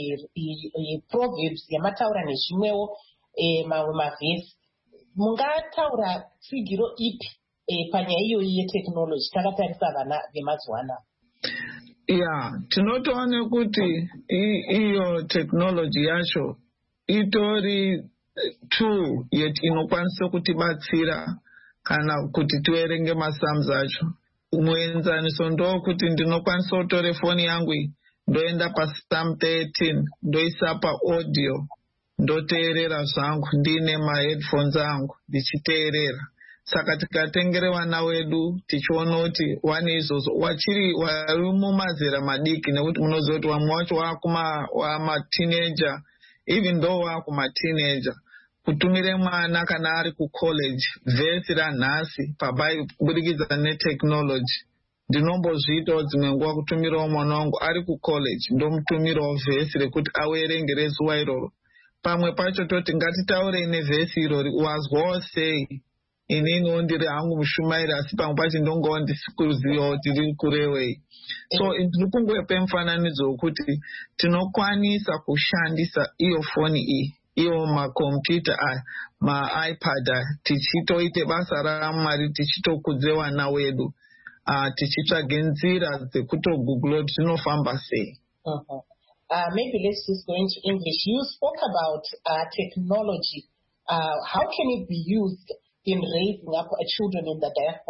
Proverbs yamataura nezvimwewo mamwe mavhesi. Mungataura tsigiro ipi panyaya iyoyi yetekinoloji takatarisa vana vemazuva anaya? Yeah, tinotoone kuti iyo tekinoloji yacho itori tool yet inokwanisa kutibatsira kana kuti tuerenge maPsalms acho. Muenzaniso ndokuti ndinokwanisa kutore foni yangu ndoenda paPsalm thirteen ndoisa paaudio ndoteerera zvangu ndine maheadphones angu ndichiteerera. Saka tikatengere vana wedu tichiona kuti wane izvozvo wachiri wari mumazera madiki, nekuti munoziva kuti vamwe wacho wama-teenager, even though wakuma-teenager, kutumire mwana kana ari kucollege vhesi ranhasi kubudikidza netechnology. Ndinombozviitawo dzimwe nguva kutumirawo mwana wangu ari kucollege, ndomutumirawo vhesi rekuti awerenge rezuva iroro. Pamwe pacho toti ngatitaurei nevhesi irori, wazwawo sei? Ininiwo ndiri hangu mushumairi, asi pamwe pacho ndongawo ndisikuziva kuti riri kurewei. So ndiri kungope mufananidzo wekuti tinokwanisa kushandisa iyo foni iyi, iyo makombiyuta aya, maipad aya, tichitoite basa raMwari, tichitokudze wana wedu, uh, tichitsvage nzira dzekutogugula kuti zvinofamba sei. Uh-huh. Uh, maybe let's just go into English. You spoke about uh, technology. Uh, how can it be used in raising up children in the diaspora?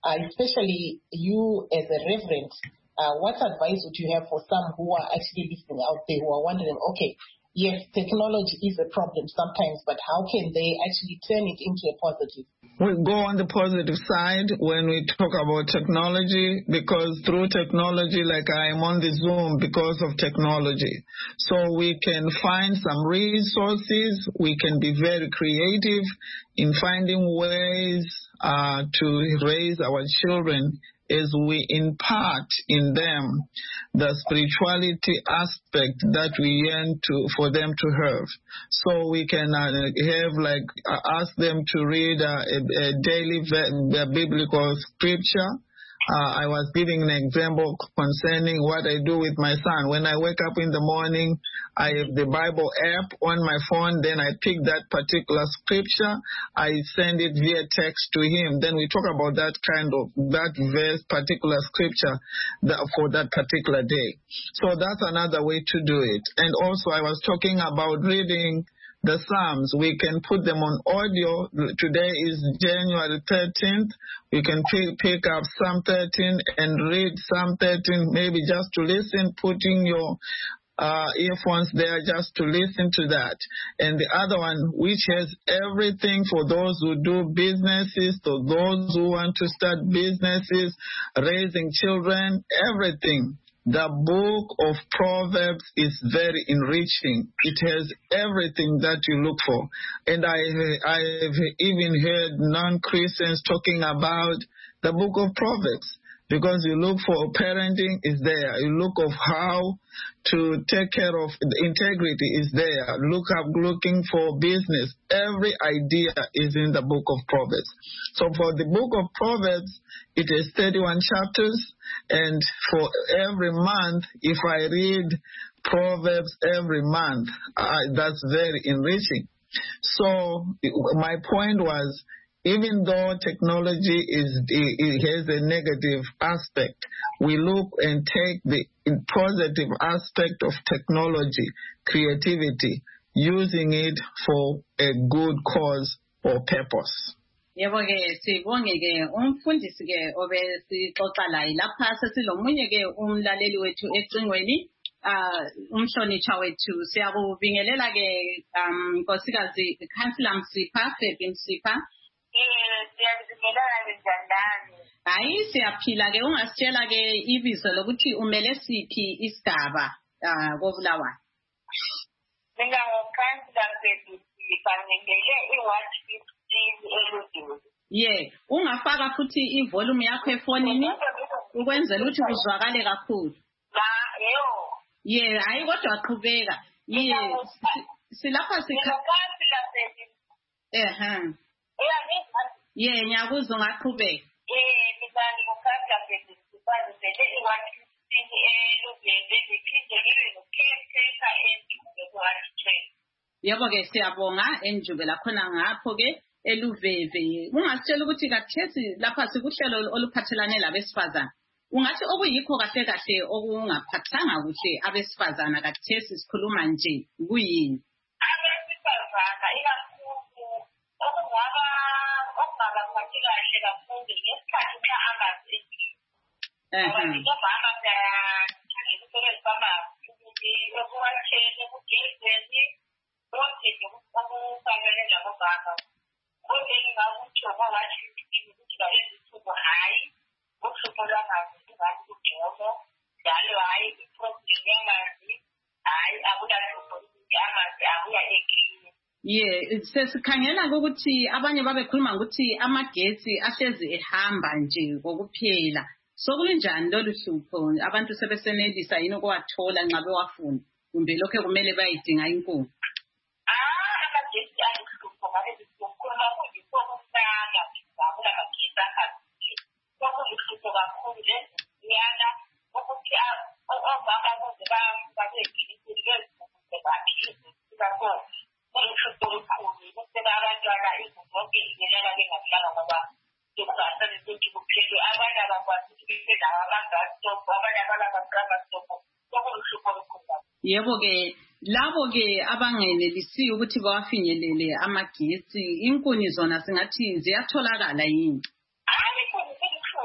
uh, especially you as a reverend, uh, what advice would you have for some who are actually listening out there who are wondering, okay, yes, technology is a problem sometimes, but how can they actually turn it into a positive? We go on the positive side when we talk about technology, because through technology, like I am on the Zoom because of technology. So we can find some resources. We can be very creative in finding ways uh, to raise our children as we impart in them the spirituality aspect that we yearn to for them to have. So we can uh, have like uh, ask them to read uh, a, a daily v- biblical scripture. Uh, I was giving an example concerning what I do with my son. When I wake up in the morning, I have the Bible app on my phone. Then I pick that particular scripture. I send it via text to him. Then we talk about that kind of, that verse, particular scripture that, for that particular day. So that's another way to do it. And also I was talking about reading the Psalms. We can put them on audio. Today is January thirteenth. We can pick, pick up Psalm thirteen and read Psalm thirteen, maybe just to listen, putting your uh, earphones there just to listen to that. And the other one, which has everything for those who do businesses, to those who want to start businesses, raising children, everything. The book of Proverbs is very enriching. It has everything that you look for. And I I've even heard non-Christians talking about the book of Proverbs, because you look for parenting is there. You look of how to take care of the integrity is there. Look up looking for business. Every idea is in the book of Proverbs. So for the book of Proverbs, it is thirty-one chapters, and for every month, if I read Proverbs every month, uh, that's very enriching. So my point was, even though technology is it has a negative aspect, we look and take the positive aspect of technology, creativity, using it for a good cause or purpose. Yebo ke sibonge ke umfundisi ke obesixoxa la lapha sesilomunye ke umlaleli wethu ecingweni ah umhlonitshwa wethu siyakubingelela ke um nkosikazi Councilor Msipha Fabi Msipha. Eh siyabingelela njani? Hayi siyaphila ke ungasitshela ke ibizo lokuthi umele siphi isigaba ah koBulawayo. Mina ngoCouncilor Fabi Msipha ngingele iwatch Yeah, ungafaka futhi ivolume yakho efonini ukwenzela ukuthi kuzwakale kakhulu. Yo. Yeah, hayi kodwa qhubeka. Yeah, silapha sikha. Eh ha. Yeah, ngiyakuzwa ngaqhubeka. Eh, mina ngikukhaza nje sibazele iwathi singi elubende liphinde libe nokhetheka endlini. Yebo ke siyabonga enjubela khona ngapho ke eluveve. Ungasitshela ukuthi kathesi lapha sikuhlelo oluphathelane labesifazana. Ungathi okuyikho kahle kahle okungaphathanga kuhle abesifazana kathesi sikhuluma nje kuyini? Abesifazana ikakhulu okungaba okungaba kahle kahle kakhulu ngesikhathi xa angazi. Eh. Omama bayathanda ukusebenzisa amazi ukuthi okuwathele ukugezeni konke nje okufanele labo baba. Kodwa ngakutho ngathi ukuthi bayezithuba hayi ukuhlola ngazi ngazi kujobo njalo hayi iproblem yamazi hayi akulalutho yamazi akuya ekhini. Yeah, sesikhangela ukuthi abanye babekhuluma ukuthi amagetsi ahlezi ehamba nje kokuphela. Sokunjani lolu hlupho abantu sebesenelisa yini ukwathola nxa bewafuna kumbe lokho kumele bayidinga inkulu? Ah, amagetsi ayihlupho ngabe kukhona kuyikho kusana ngabula amagetsi akathi. Sokuhlupho kakhulu leyana ukuthi omama bonke babekhithi lezi baphile bakho. Sokuhlupho kakhulu ukuthi abantwana izonke izelela bengahlala ngoba sokuzathana ukuthi kuphele abanye abakwazi ukuthi lawa abangastop abanye abangastop sokuhlupho kakhulu. Yebo ke labo ke abangenelisi ukuthi bawafinyelele amagetsi inkuni zona singathi ziyatholakala yini? Hayi inkuni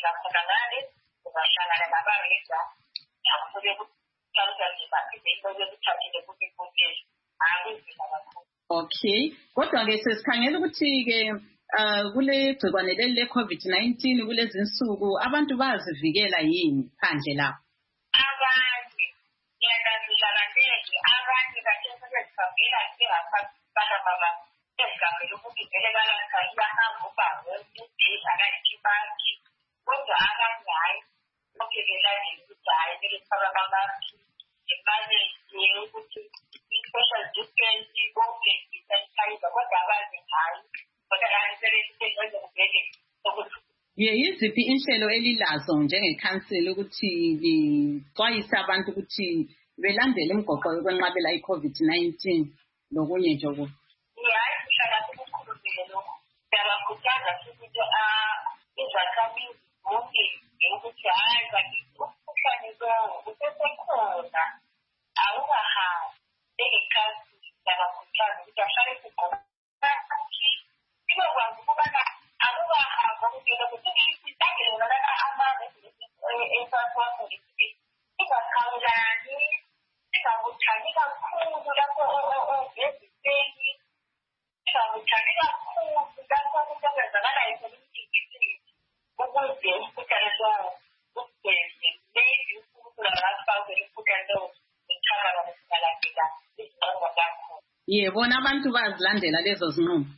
khona ngale ungahlangana nabareza akubuye kuqalisa nje into yokuthathile kuphela akuzina kakhulu. Okay, kodwa-ke sesikhangela ukuthi-ke uh, kule gcikwane leli le-COVID nineteen kulezi nsuku abantu bayazivikela yini phandle lapho? Abanye ngiyananzilakaneke abanye kade sebezifambela ngengaphathana mama ezigabela ukuthi vele bayahamba ubhange udela akayikhipaki kodwa abanye hayi okhelelane ukuthi hayi vele sifaka amamaski imali ukuthi i-social distancing konke i-sanitizer kodwa abanye hayi kodwa hayi sebenzele vele ukuthi ye yiziphi inhlelo elilazo njengekhanseli ukuthi lixwayise abantu ukuthi belandele imigoqo yokwenqabela i-COVID nineteen lokunye nje oku? Hayi kuhlala kukhulumile lokho siyabakhuthaza ukuthi izakhamizi zonke ukuthi hayi bakithi umkhuhlane lowo usesekhona awukahambi njengekhanseli siyabakhuthaza ukuthi ahlale sigqoka sibekwazi ukubana akukahambi ukuyela ukuthi isangelo lana amazwe esaswakho ukuthi singakhawulani singabuthani kakhulu lapho eziseni singabuthani kakhulu lapho umuntu okwenzakalayo emsebenzini ukuze umkhuhlane lowo ugweze maybe unkulunkulu angafakwe umkhuhlane lowo echabana nesinalandela izinqumo zakho. Ye bona abantu bayazilandela lezo zinqumo.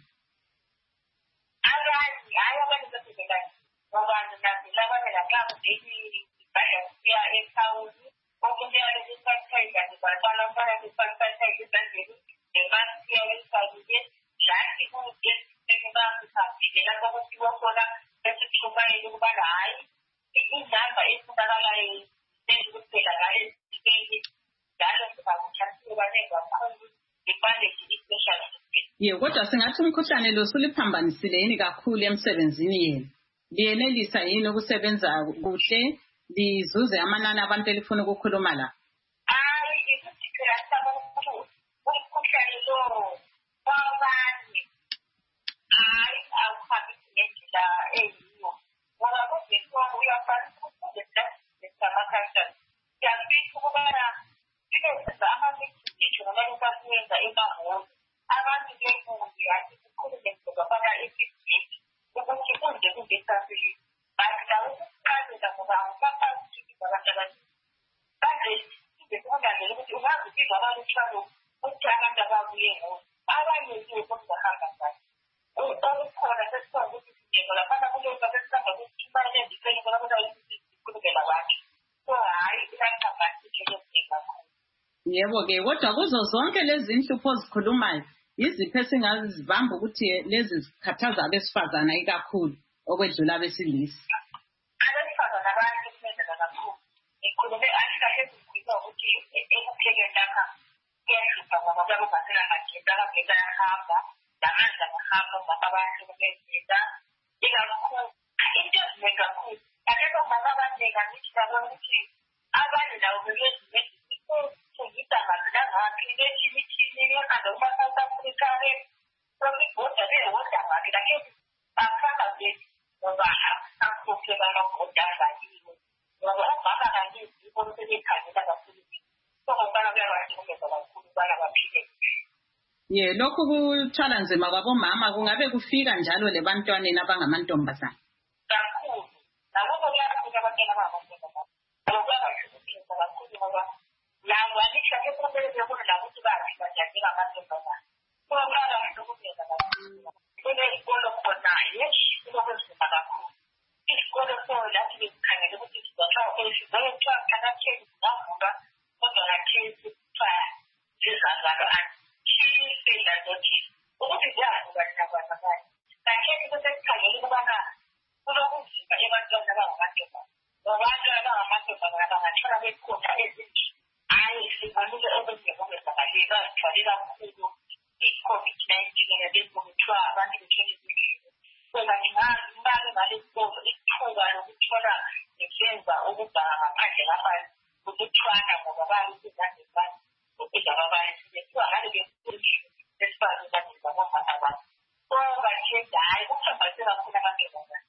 Abanye hayi abantu basebenzayo ngoba nginazile abanye lapha ndini bayakuya ekhawuni umuntu uyalesisanitizer ngibantwana abafana besanitizer izandleni nemaski yayifakile lathi kude sekubambisile lapho kuthiwa khona esithubayeni ukubana hayi inamba efunakalayo ezikuphela ngayo ezibeni njalo sibakuthasile banenge kakhulu ibande i-special ye kodwa singathi umkhuhlane lo suliphambanisile yini kakhulu emsebenzini yenu? Liyenelisa yini ukusebenza kuhle lizuze amanani abantu elifuna ukukhuluma la? Hayi ukuthi phela sabantu umkhuhlane lo kwabanye hayi awuhambi ngendlela eyiyo ngoba kuzithiwa uyakwazi ukufundisa ngesamakhansela siyafisa ukubana sibenza ama-meeting noma nokwenza emahholo abantu bebuye hayi kukhulume ngokubana i-feedback ukuthi kunje kungesasili bathi la ukuqalela ngoba awusakwazi ukuthi abantu abaningi kanje ngikubangela ukuthi ungazi ukuzwa abantu uthwalo ukuthi abantu ababuye ngoba abanye nje kuzahamba ngayo okukhona sesibona ukuthi singenza laphana kuleza sesihamba kuthumane endikweni ngoba ukuthi sikhulumela abantu so hayi iyaqhabathike lezinto kakhulu. Yebo-ke kodwa kuzo zonke lezi nhlupho ozikhulumayo yiziphi esingazibamba ukuthi lezi zikhathaza abesifazana ikakhulu okwedlula abesilisa? Abesifazana bayasebenza kakhulu ngikhulume ayikahle ezikhuluma ukuthi ekuphekeni lapha kuyahlupha ngoba kuyabe kungasela magesi abagesi ayahamba namanzi angahamba omama bayahlukumezeka ikakhulu into eziningi kakhulu akekho omama abaningi angithi babona ukuthi abanye nabo bebezifundisa ngazila ngaphi lethilithini yehanda kuma-South Africa kwemibhoda leyoda ngaphi lakhe bafaka nje ngoba akhuphe bamagoda angaliwe ngoba omama kaningi ibona sebekhangela kakhulu so ngokubana kuyabahlukumeza kakhulu ubana baphile. Ye lokhu kuthwala nzima kwabomama kungabe kufika njalo lebantwaneni abangamantombazana? Kakhulu nabo kuyafika abantwana abangamantombazana ngoba kuyabahlukumeza kakhulu ngoba labo angisho kumele bebone labo ukuthi baphila njani njengamantombazana so kuyabahlukumeza kakhulu. Kule ikolo khona kulokwenzima kakhulu isikolo so lathi besikhangele ukuthi sizathiwa sizayothiwa kanatheni zingavulwa kodwa natheni kuthiwa zizazalo antisela zothi ukuthi ziyavuka nabazakali natheni besesikhangele ukubana kulobunzima ebantwana abangamantombazana ngobantu abangamantombazana bangathola bekhona ezinje hayi sibonile obezekungezakali bazithwale kakhulu i-COVID nineteen nebekuthiwa abantu bethole izindlu kodwa ngingazibale ngalesikolo ithuba lokuthola ngisenza ukubhaka ngaphandle lapha ukuthwana ngoba bali izandla zami ukudlala abanye bethiwa ngale besindlu esifake izandla zabomama bami so batshenda hayi kuphambase kakhulu amantombazana.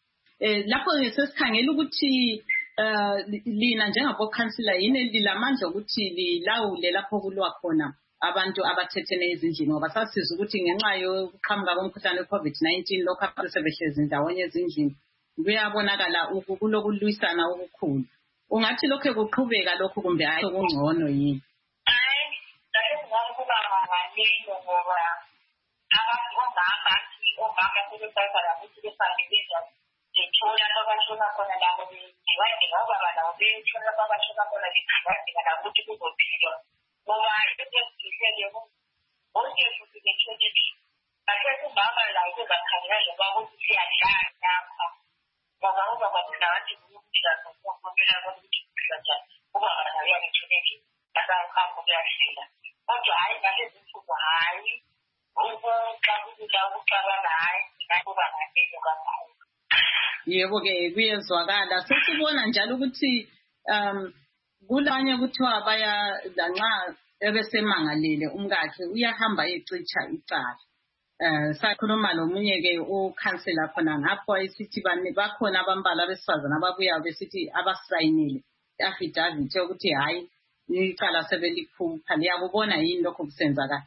eh lapho sesikhangela ukuthi eh lina njengabokhansila yini lilamandla ukuthi lilawule lapho kulwa khona abantu abathethene ezindlini ngoba sasiza ukuthi ngenxa yokuqhamuka komkhuhlane we-COVID nineteen lokho abantu sebehlezi ndawonye ezindlini kuyabonakala ukulokulwisana okukhulu. Ungathi lokho kuqhubeka lokho kumbe hayi okungcono yini? Hayi, lapho ngokuba ngamaningi ngoba abantu omama omama sebesayizala ukuthi besangibizwa bethola abashona khona labo beyiwayide ngoba balawo bethola abashona khona beyiwayide labo ukuthi kuzophilwa ngoba esihlele bonke futhi bethola bakhe umama la ukuzakhalela ngoba ukuthi siyadlala lapha ngoba ngoba bathi ukufika ngokuphela ukuthi kuhlala ngoba la yayitheneke bakhambo kuyashila kodwa hayi kahle ukuthi hayi ukuxabula ukuxabana hayi ngoba ngakho kakhulu. Yebo ke kuyezwakala sesibona njalo ukuthi um kulanye kuthiwa baya lanxa ebesemangalele umkakhe uyahamba ecitsha icala. Eh sakhuluma lomunye ke ukhansela khona ngapho isithi bane bakhona abambala besifazana ababuya besithi abasayinile affidavit ukuthi hayi icala sebelikhupha liyakubona yini lokho kusenzakala?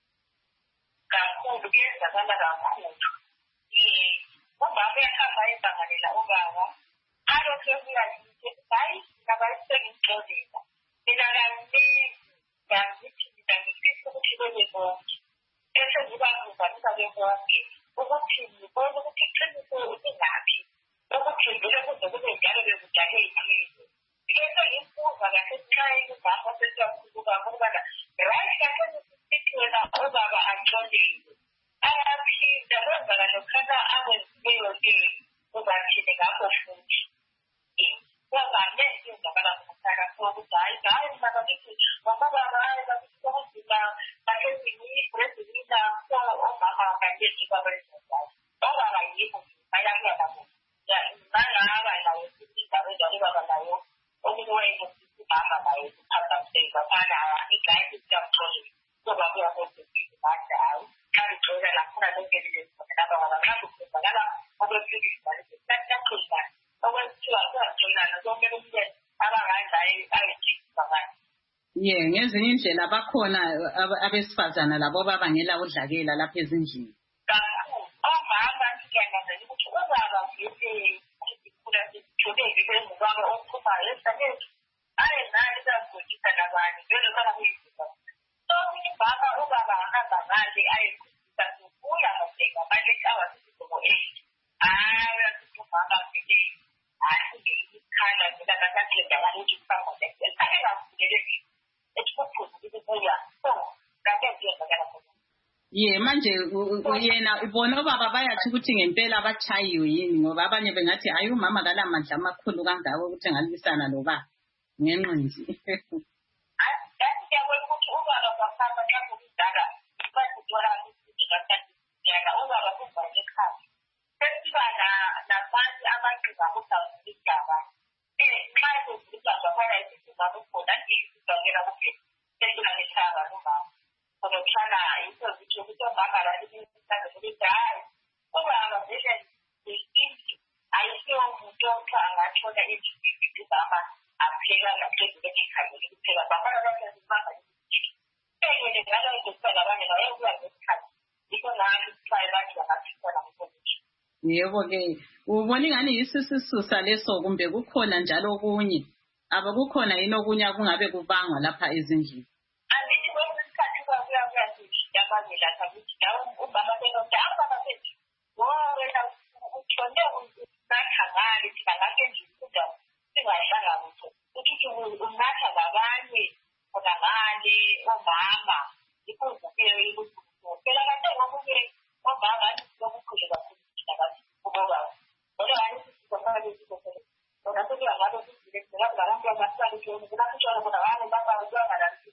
Kakhulu kuyenzakala kakhulu. Eh ubaba uyahamba ebangalela ubaba alokho kuyayithi hayi ngabayisengixolisa mina kanti ngazithi ngifisa ukuthi bebe bonke bese ngibabuza ngibe bonke ukuthi ngibone ukuthi iqiniso ingaphi ukuthi ngeke kuze kube njalo bekujale iqiniso bese ngimbuza kahle xa ubaba sesiyakhuluka ngoba right kahle ukuthi ubaba anxolile ayaphinda kwenzeka lokhana akwenziweyo ke ubathile ngakho futhi ngoba nje ngizakala ngomthaka ukuthi hayi hayi baba kithi ngoba baba hayi bakithi kokuzila bakhe ngiyibreadwinner so omama kanje ngibaba lezayo baba bayibo bayaya labo ya balaba lawo ukuthi baba njalo baba lawo okuwaye ukuthi baba lawo apha sega kana iglass ikamtholi ngoba kuyakuthi bathi hayi kanti xola lapha lokele lapha baba kanti kubakala okwefika lesithatha Yeah, ngezinye indlela bakhona abesifazana labo babangela udlakela lapha ezindlini. Kakhulu omama ngiyangazela ukuthi ubaba ngithi kukhula sithobeke ngubaba ophuma lesanethu ayi nayi sakugcina nabani vele kana kuyisiza. So ubaba ubaba ahamba ngale ayikuza kuya ngobheka manje awasizo eight. Hayi ubaba ngithi hayi ngikhala ngida kakaqeda ukuthi kusakhona ake ngakubulele Yeah, manje yena ibona baba bayathi ukuthi ngempela abachayiwe yini ngoba abanye bengathi hayi umama kala mandla amakhulu kangako ukuthi engalwisana lo baba ngenqinzi. Hayi yathi ukuthi ubaba bafaka xa kudala bayithola ukuthi kanti ubaba kuzayo ekhaya. Sesibana nabantu abaqiza ukuthi indaba eh xa kuzizwa kwaya isizwa ukukhona ngizongela ukuthi sekunalethaba ubaba ngokuhlala into ukuthi ukuthi omama la isizwe ukuthi hayi ubaba vele isinto ayisiyo umuntu ongathola izinto ubaba apheka ngaphezu kwekhayi kuphela bafana bakhe ubaba ngeke ngalo ukuphela abanye naye kuyazesikhathi iko nami try bathi bangathikola ngokuthi. Yebo ke ubona ingane yisisisusa leso kumbe kukhona njalo okunye abakukhona yini okunye kungabe kubangwa lapha ezindlini. Angithi kwesikhathi kwakuya kuyasiya abazela ukuthi dawo ubaba benodaba basethi wena uthonde unathangale singakake nje ukuthi singahlanga lutho ukuthi unatha labanye khona ngale omama ikuzukele ukuthi phela kade ngokuke omama lokukhulu kakhulu nabathi ngoba ngoba hayi sizofana ukuthi ona kuya ngabe ukuthi ngaba abantu abasali ukuthi ukuthi bona abantu baba bazwana ukuthi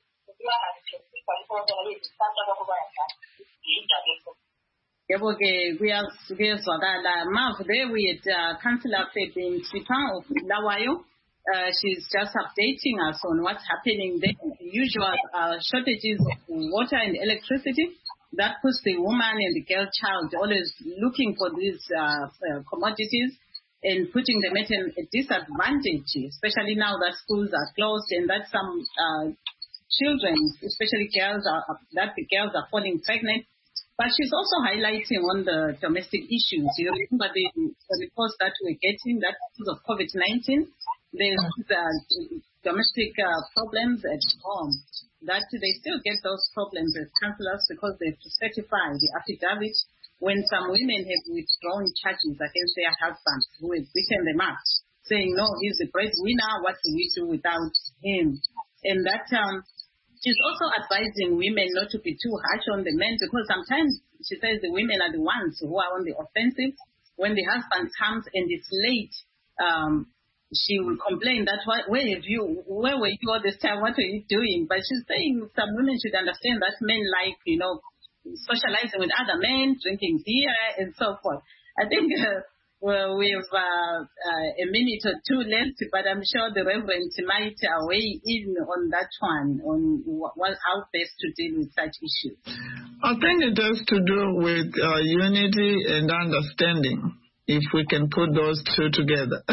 Yebo ke kuyazwakala. Mav, there we had uh, Councillor Febin Tipa of Lawayo. Uh, she's just updating us on what's happening there. The usual uh, shortages of water and electricity that puts the woman and the girl child always looking for these uh, uh, commodities. and putting them at a disadvantage, especially now that schools are closed and that some uh, children, especially girls, are that the girls are falling pregnant. But she's also highlighting on the domestic issues. You remember the, the reports that we're getting that because of COVID nineteen, there's uh, domestic uh, problems at home, that they still get those problems as counsellors because they have to certify the affidavit when some women have withdrawn charges against their husbands who have beaten them up, saying, no, he's the breadwinner, what do we do without him? And that um, she's also advising women not to be too harsh on the men because sometimes she says the women are the ones who are on the offensive. When the husband comes and it's late, um, she will complain that, where have you, where were you all this time, what are you doing? But she's saying some women should understand that men like, you know, socializing with other men, drinking beer, and so forth. I think uh, well, we have uh, uh, a minute or two left, but I'm sure the Reverend might uh, weigh in on that one, on what, how best to deal with such issues. I think it has to do with uh, unity and understanding, if we can put those two together.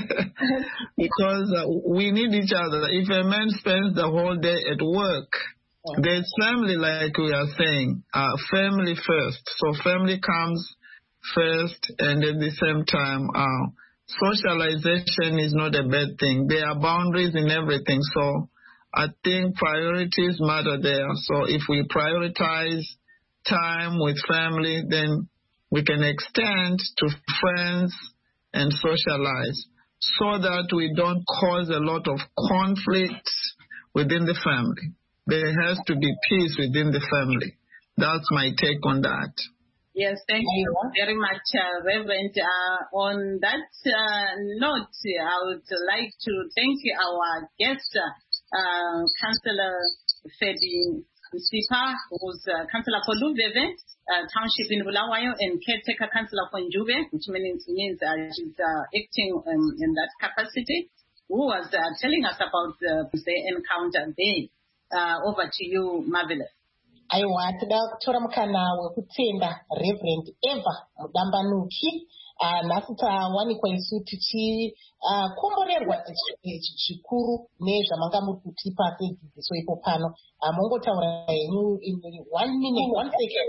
Because uh, we need each other. If a man spends the whole day at work, there's family, like we are saying, uh, family first. So family comes first, and at the same time, uh, socialization is not a bad thing. There are boundaries in everything. So I think priorities matter there. So if we prioritize time with family, then we can extend to friends and socialize so that we don't cause a lot of conflict within the family. There has to be peace within the family. That's my take on that. Yes, thank you very much, uh, Reverend. Uh, on that uh, note, I would like to thank our guest, uh, Councillor Fedi Msipa, who's uh, Councillor for Lubeve uh, Township in Bulawayo, and caretaker Councillor for Njube, which means, means uh, she's uh, acting um, in that capacity, who was uh, telling us about uh, the encounter day. Uh, over to you, Marvelous. Aiwa, toda kutora mukana wekutenda Reverend Eva Mudambanuki nhasi tawanikwa isu tichikomborerwa chikuru nezvamanga muri kutipa sedzidziso ipo pano. Mongotaura henyu in one minute, one second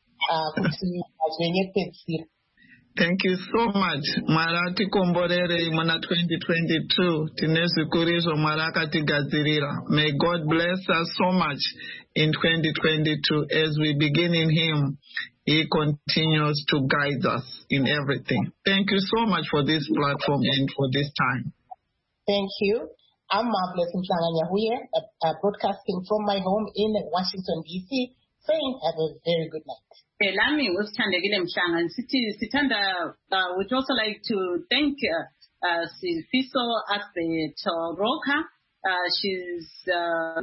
kuti azvenye kupedzisira. Thank you so much. Marati komborere muna twenty twenty-two. Tinezvikurizo marakati gadzirira. May God bless us so much in twenty twenty-two. As we begin in Him, He continues to guide us in everything. Thank you so much for this platform and for this time. Thank you. I'm Marvelous Mhlanganyahuye, uh, broadcasting from my home in Washington, D C, saying have a very good night. Lami usithandekile Mhlanga sithi sithanda uh, would also like to thank uh, uh, Sifiso Asbetoroka. Uh, she's uh,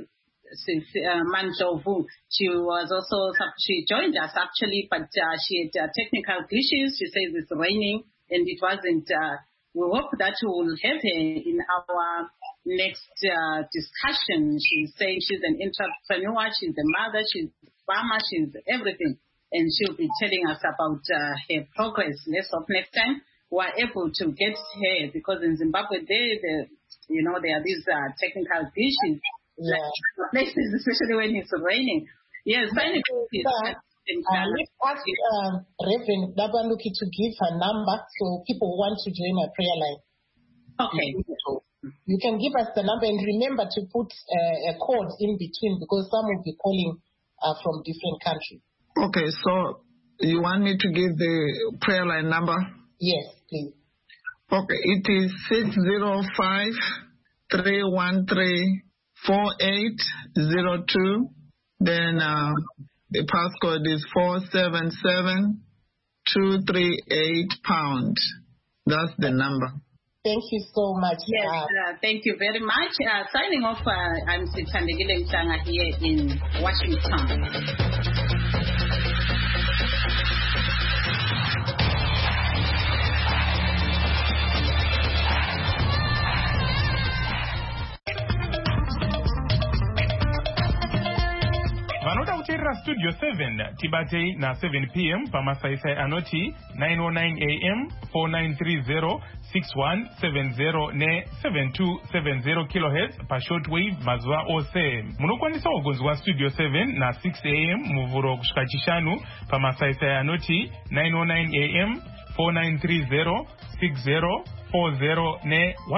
uh, Manjovu. She was also she joined us actually, but uh, she had uh, technical glitches. She says it's raining and it wasn't. Uh, we hope that we will have her in our next uh, discussion. She's saying she's an entrepreneur, she's a mother, she's a farmer, she's everything. And she'll be telling us about uh, her progress. Let's hope next time we're able to get her, because in Zimbabwe, they, the, you know, there are these uh, technical issues, yeah. like places, especially when it's raining. Yes, finally. Uh, uh, let's ask uh, Reverend Dabanuki to give her number so people want to join her prayer line. Okay. You can give us the number, and remember to put uh, a code in between, because some will be calling uh, from different countries. Okay, so you want me to give the prayer line number? Yes, please. Okay, it is six zero five, three one three, four eight zero two. Then uh, the passcode is four seven seven, two three eight pound. That's the number. Thank you so much. Yes, uh, thank you very much. Uh, signing off, uh, I'm Sithandekile Mhlanga here in Washington. Vanoda kuteerera Studio seven tibatei na seven p m pamasaisai anoti nine oh nine a m four nine three zero six one seven zero ne seven two seven zero kilohertz pa shortwave mazuva ose. Munokwanisa kugonzwa studio seven na six a m muvhuro kusvika chishanu pamasaisai anoti nine oh nine a m four nine three zero six zero four zero ne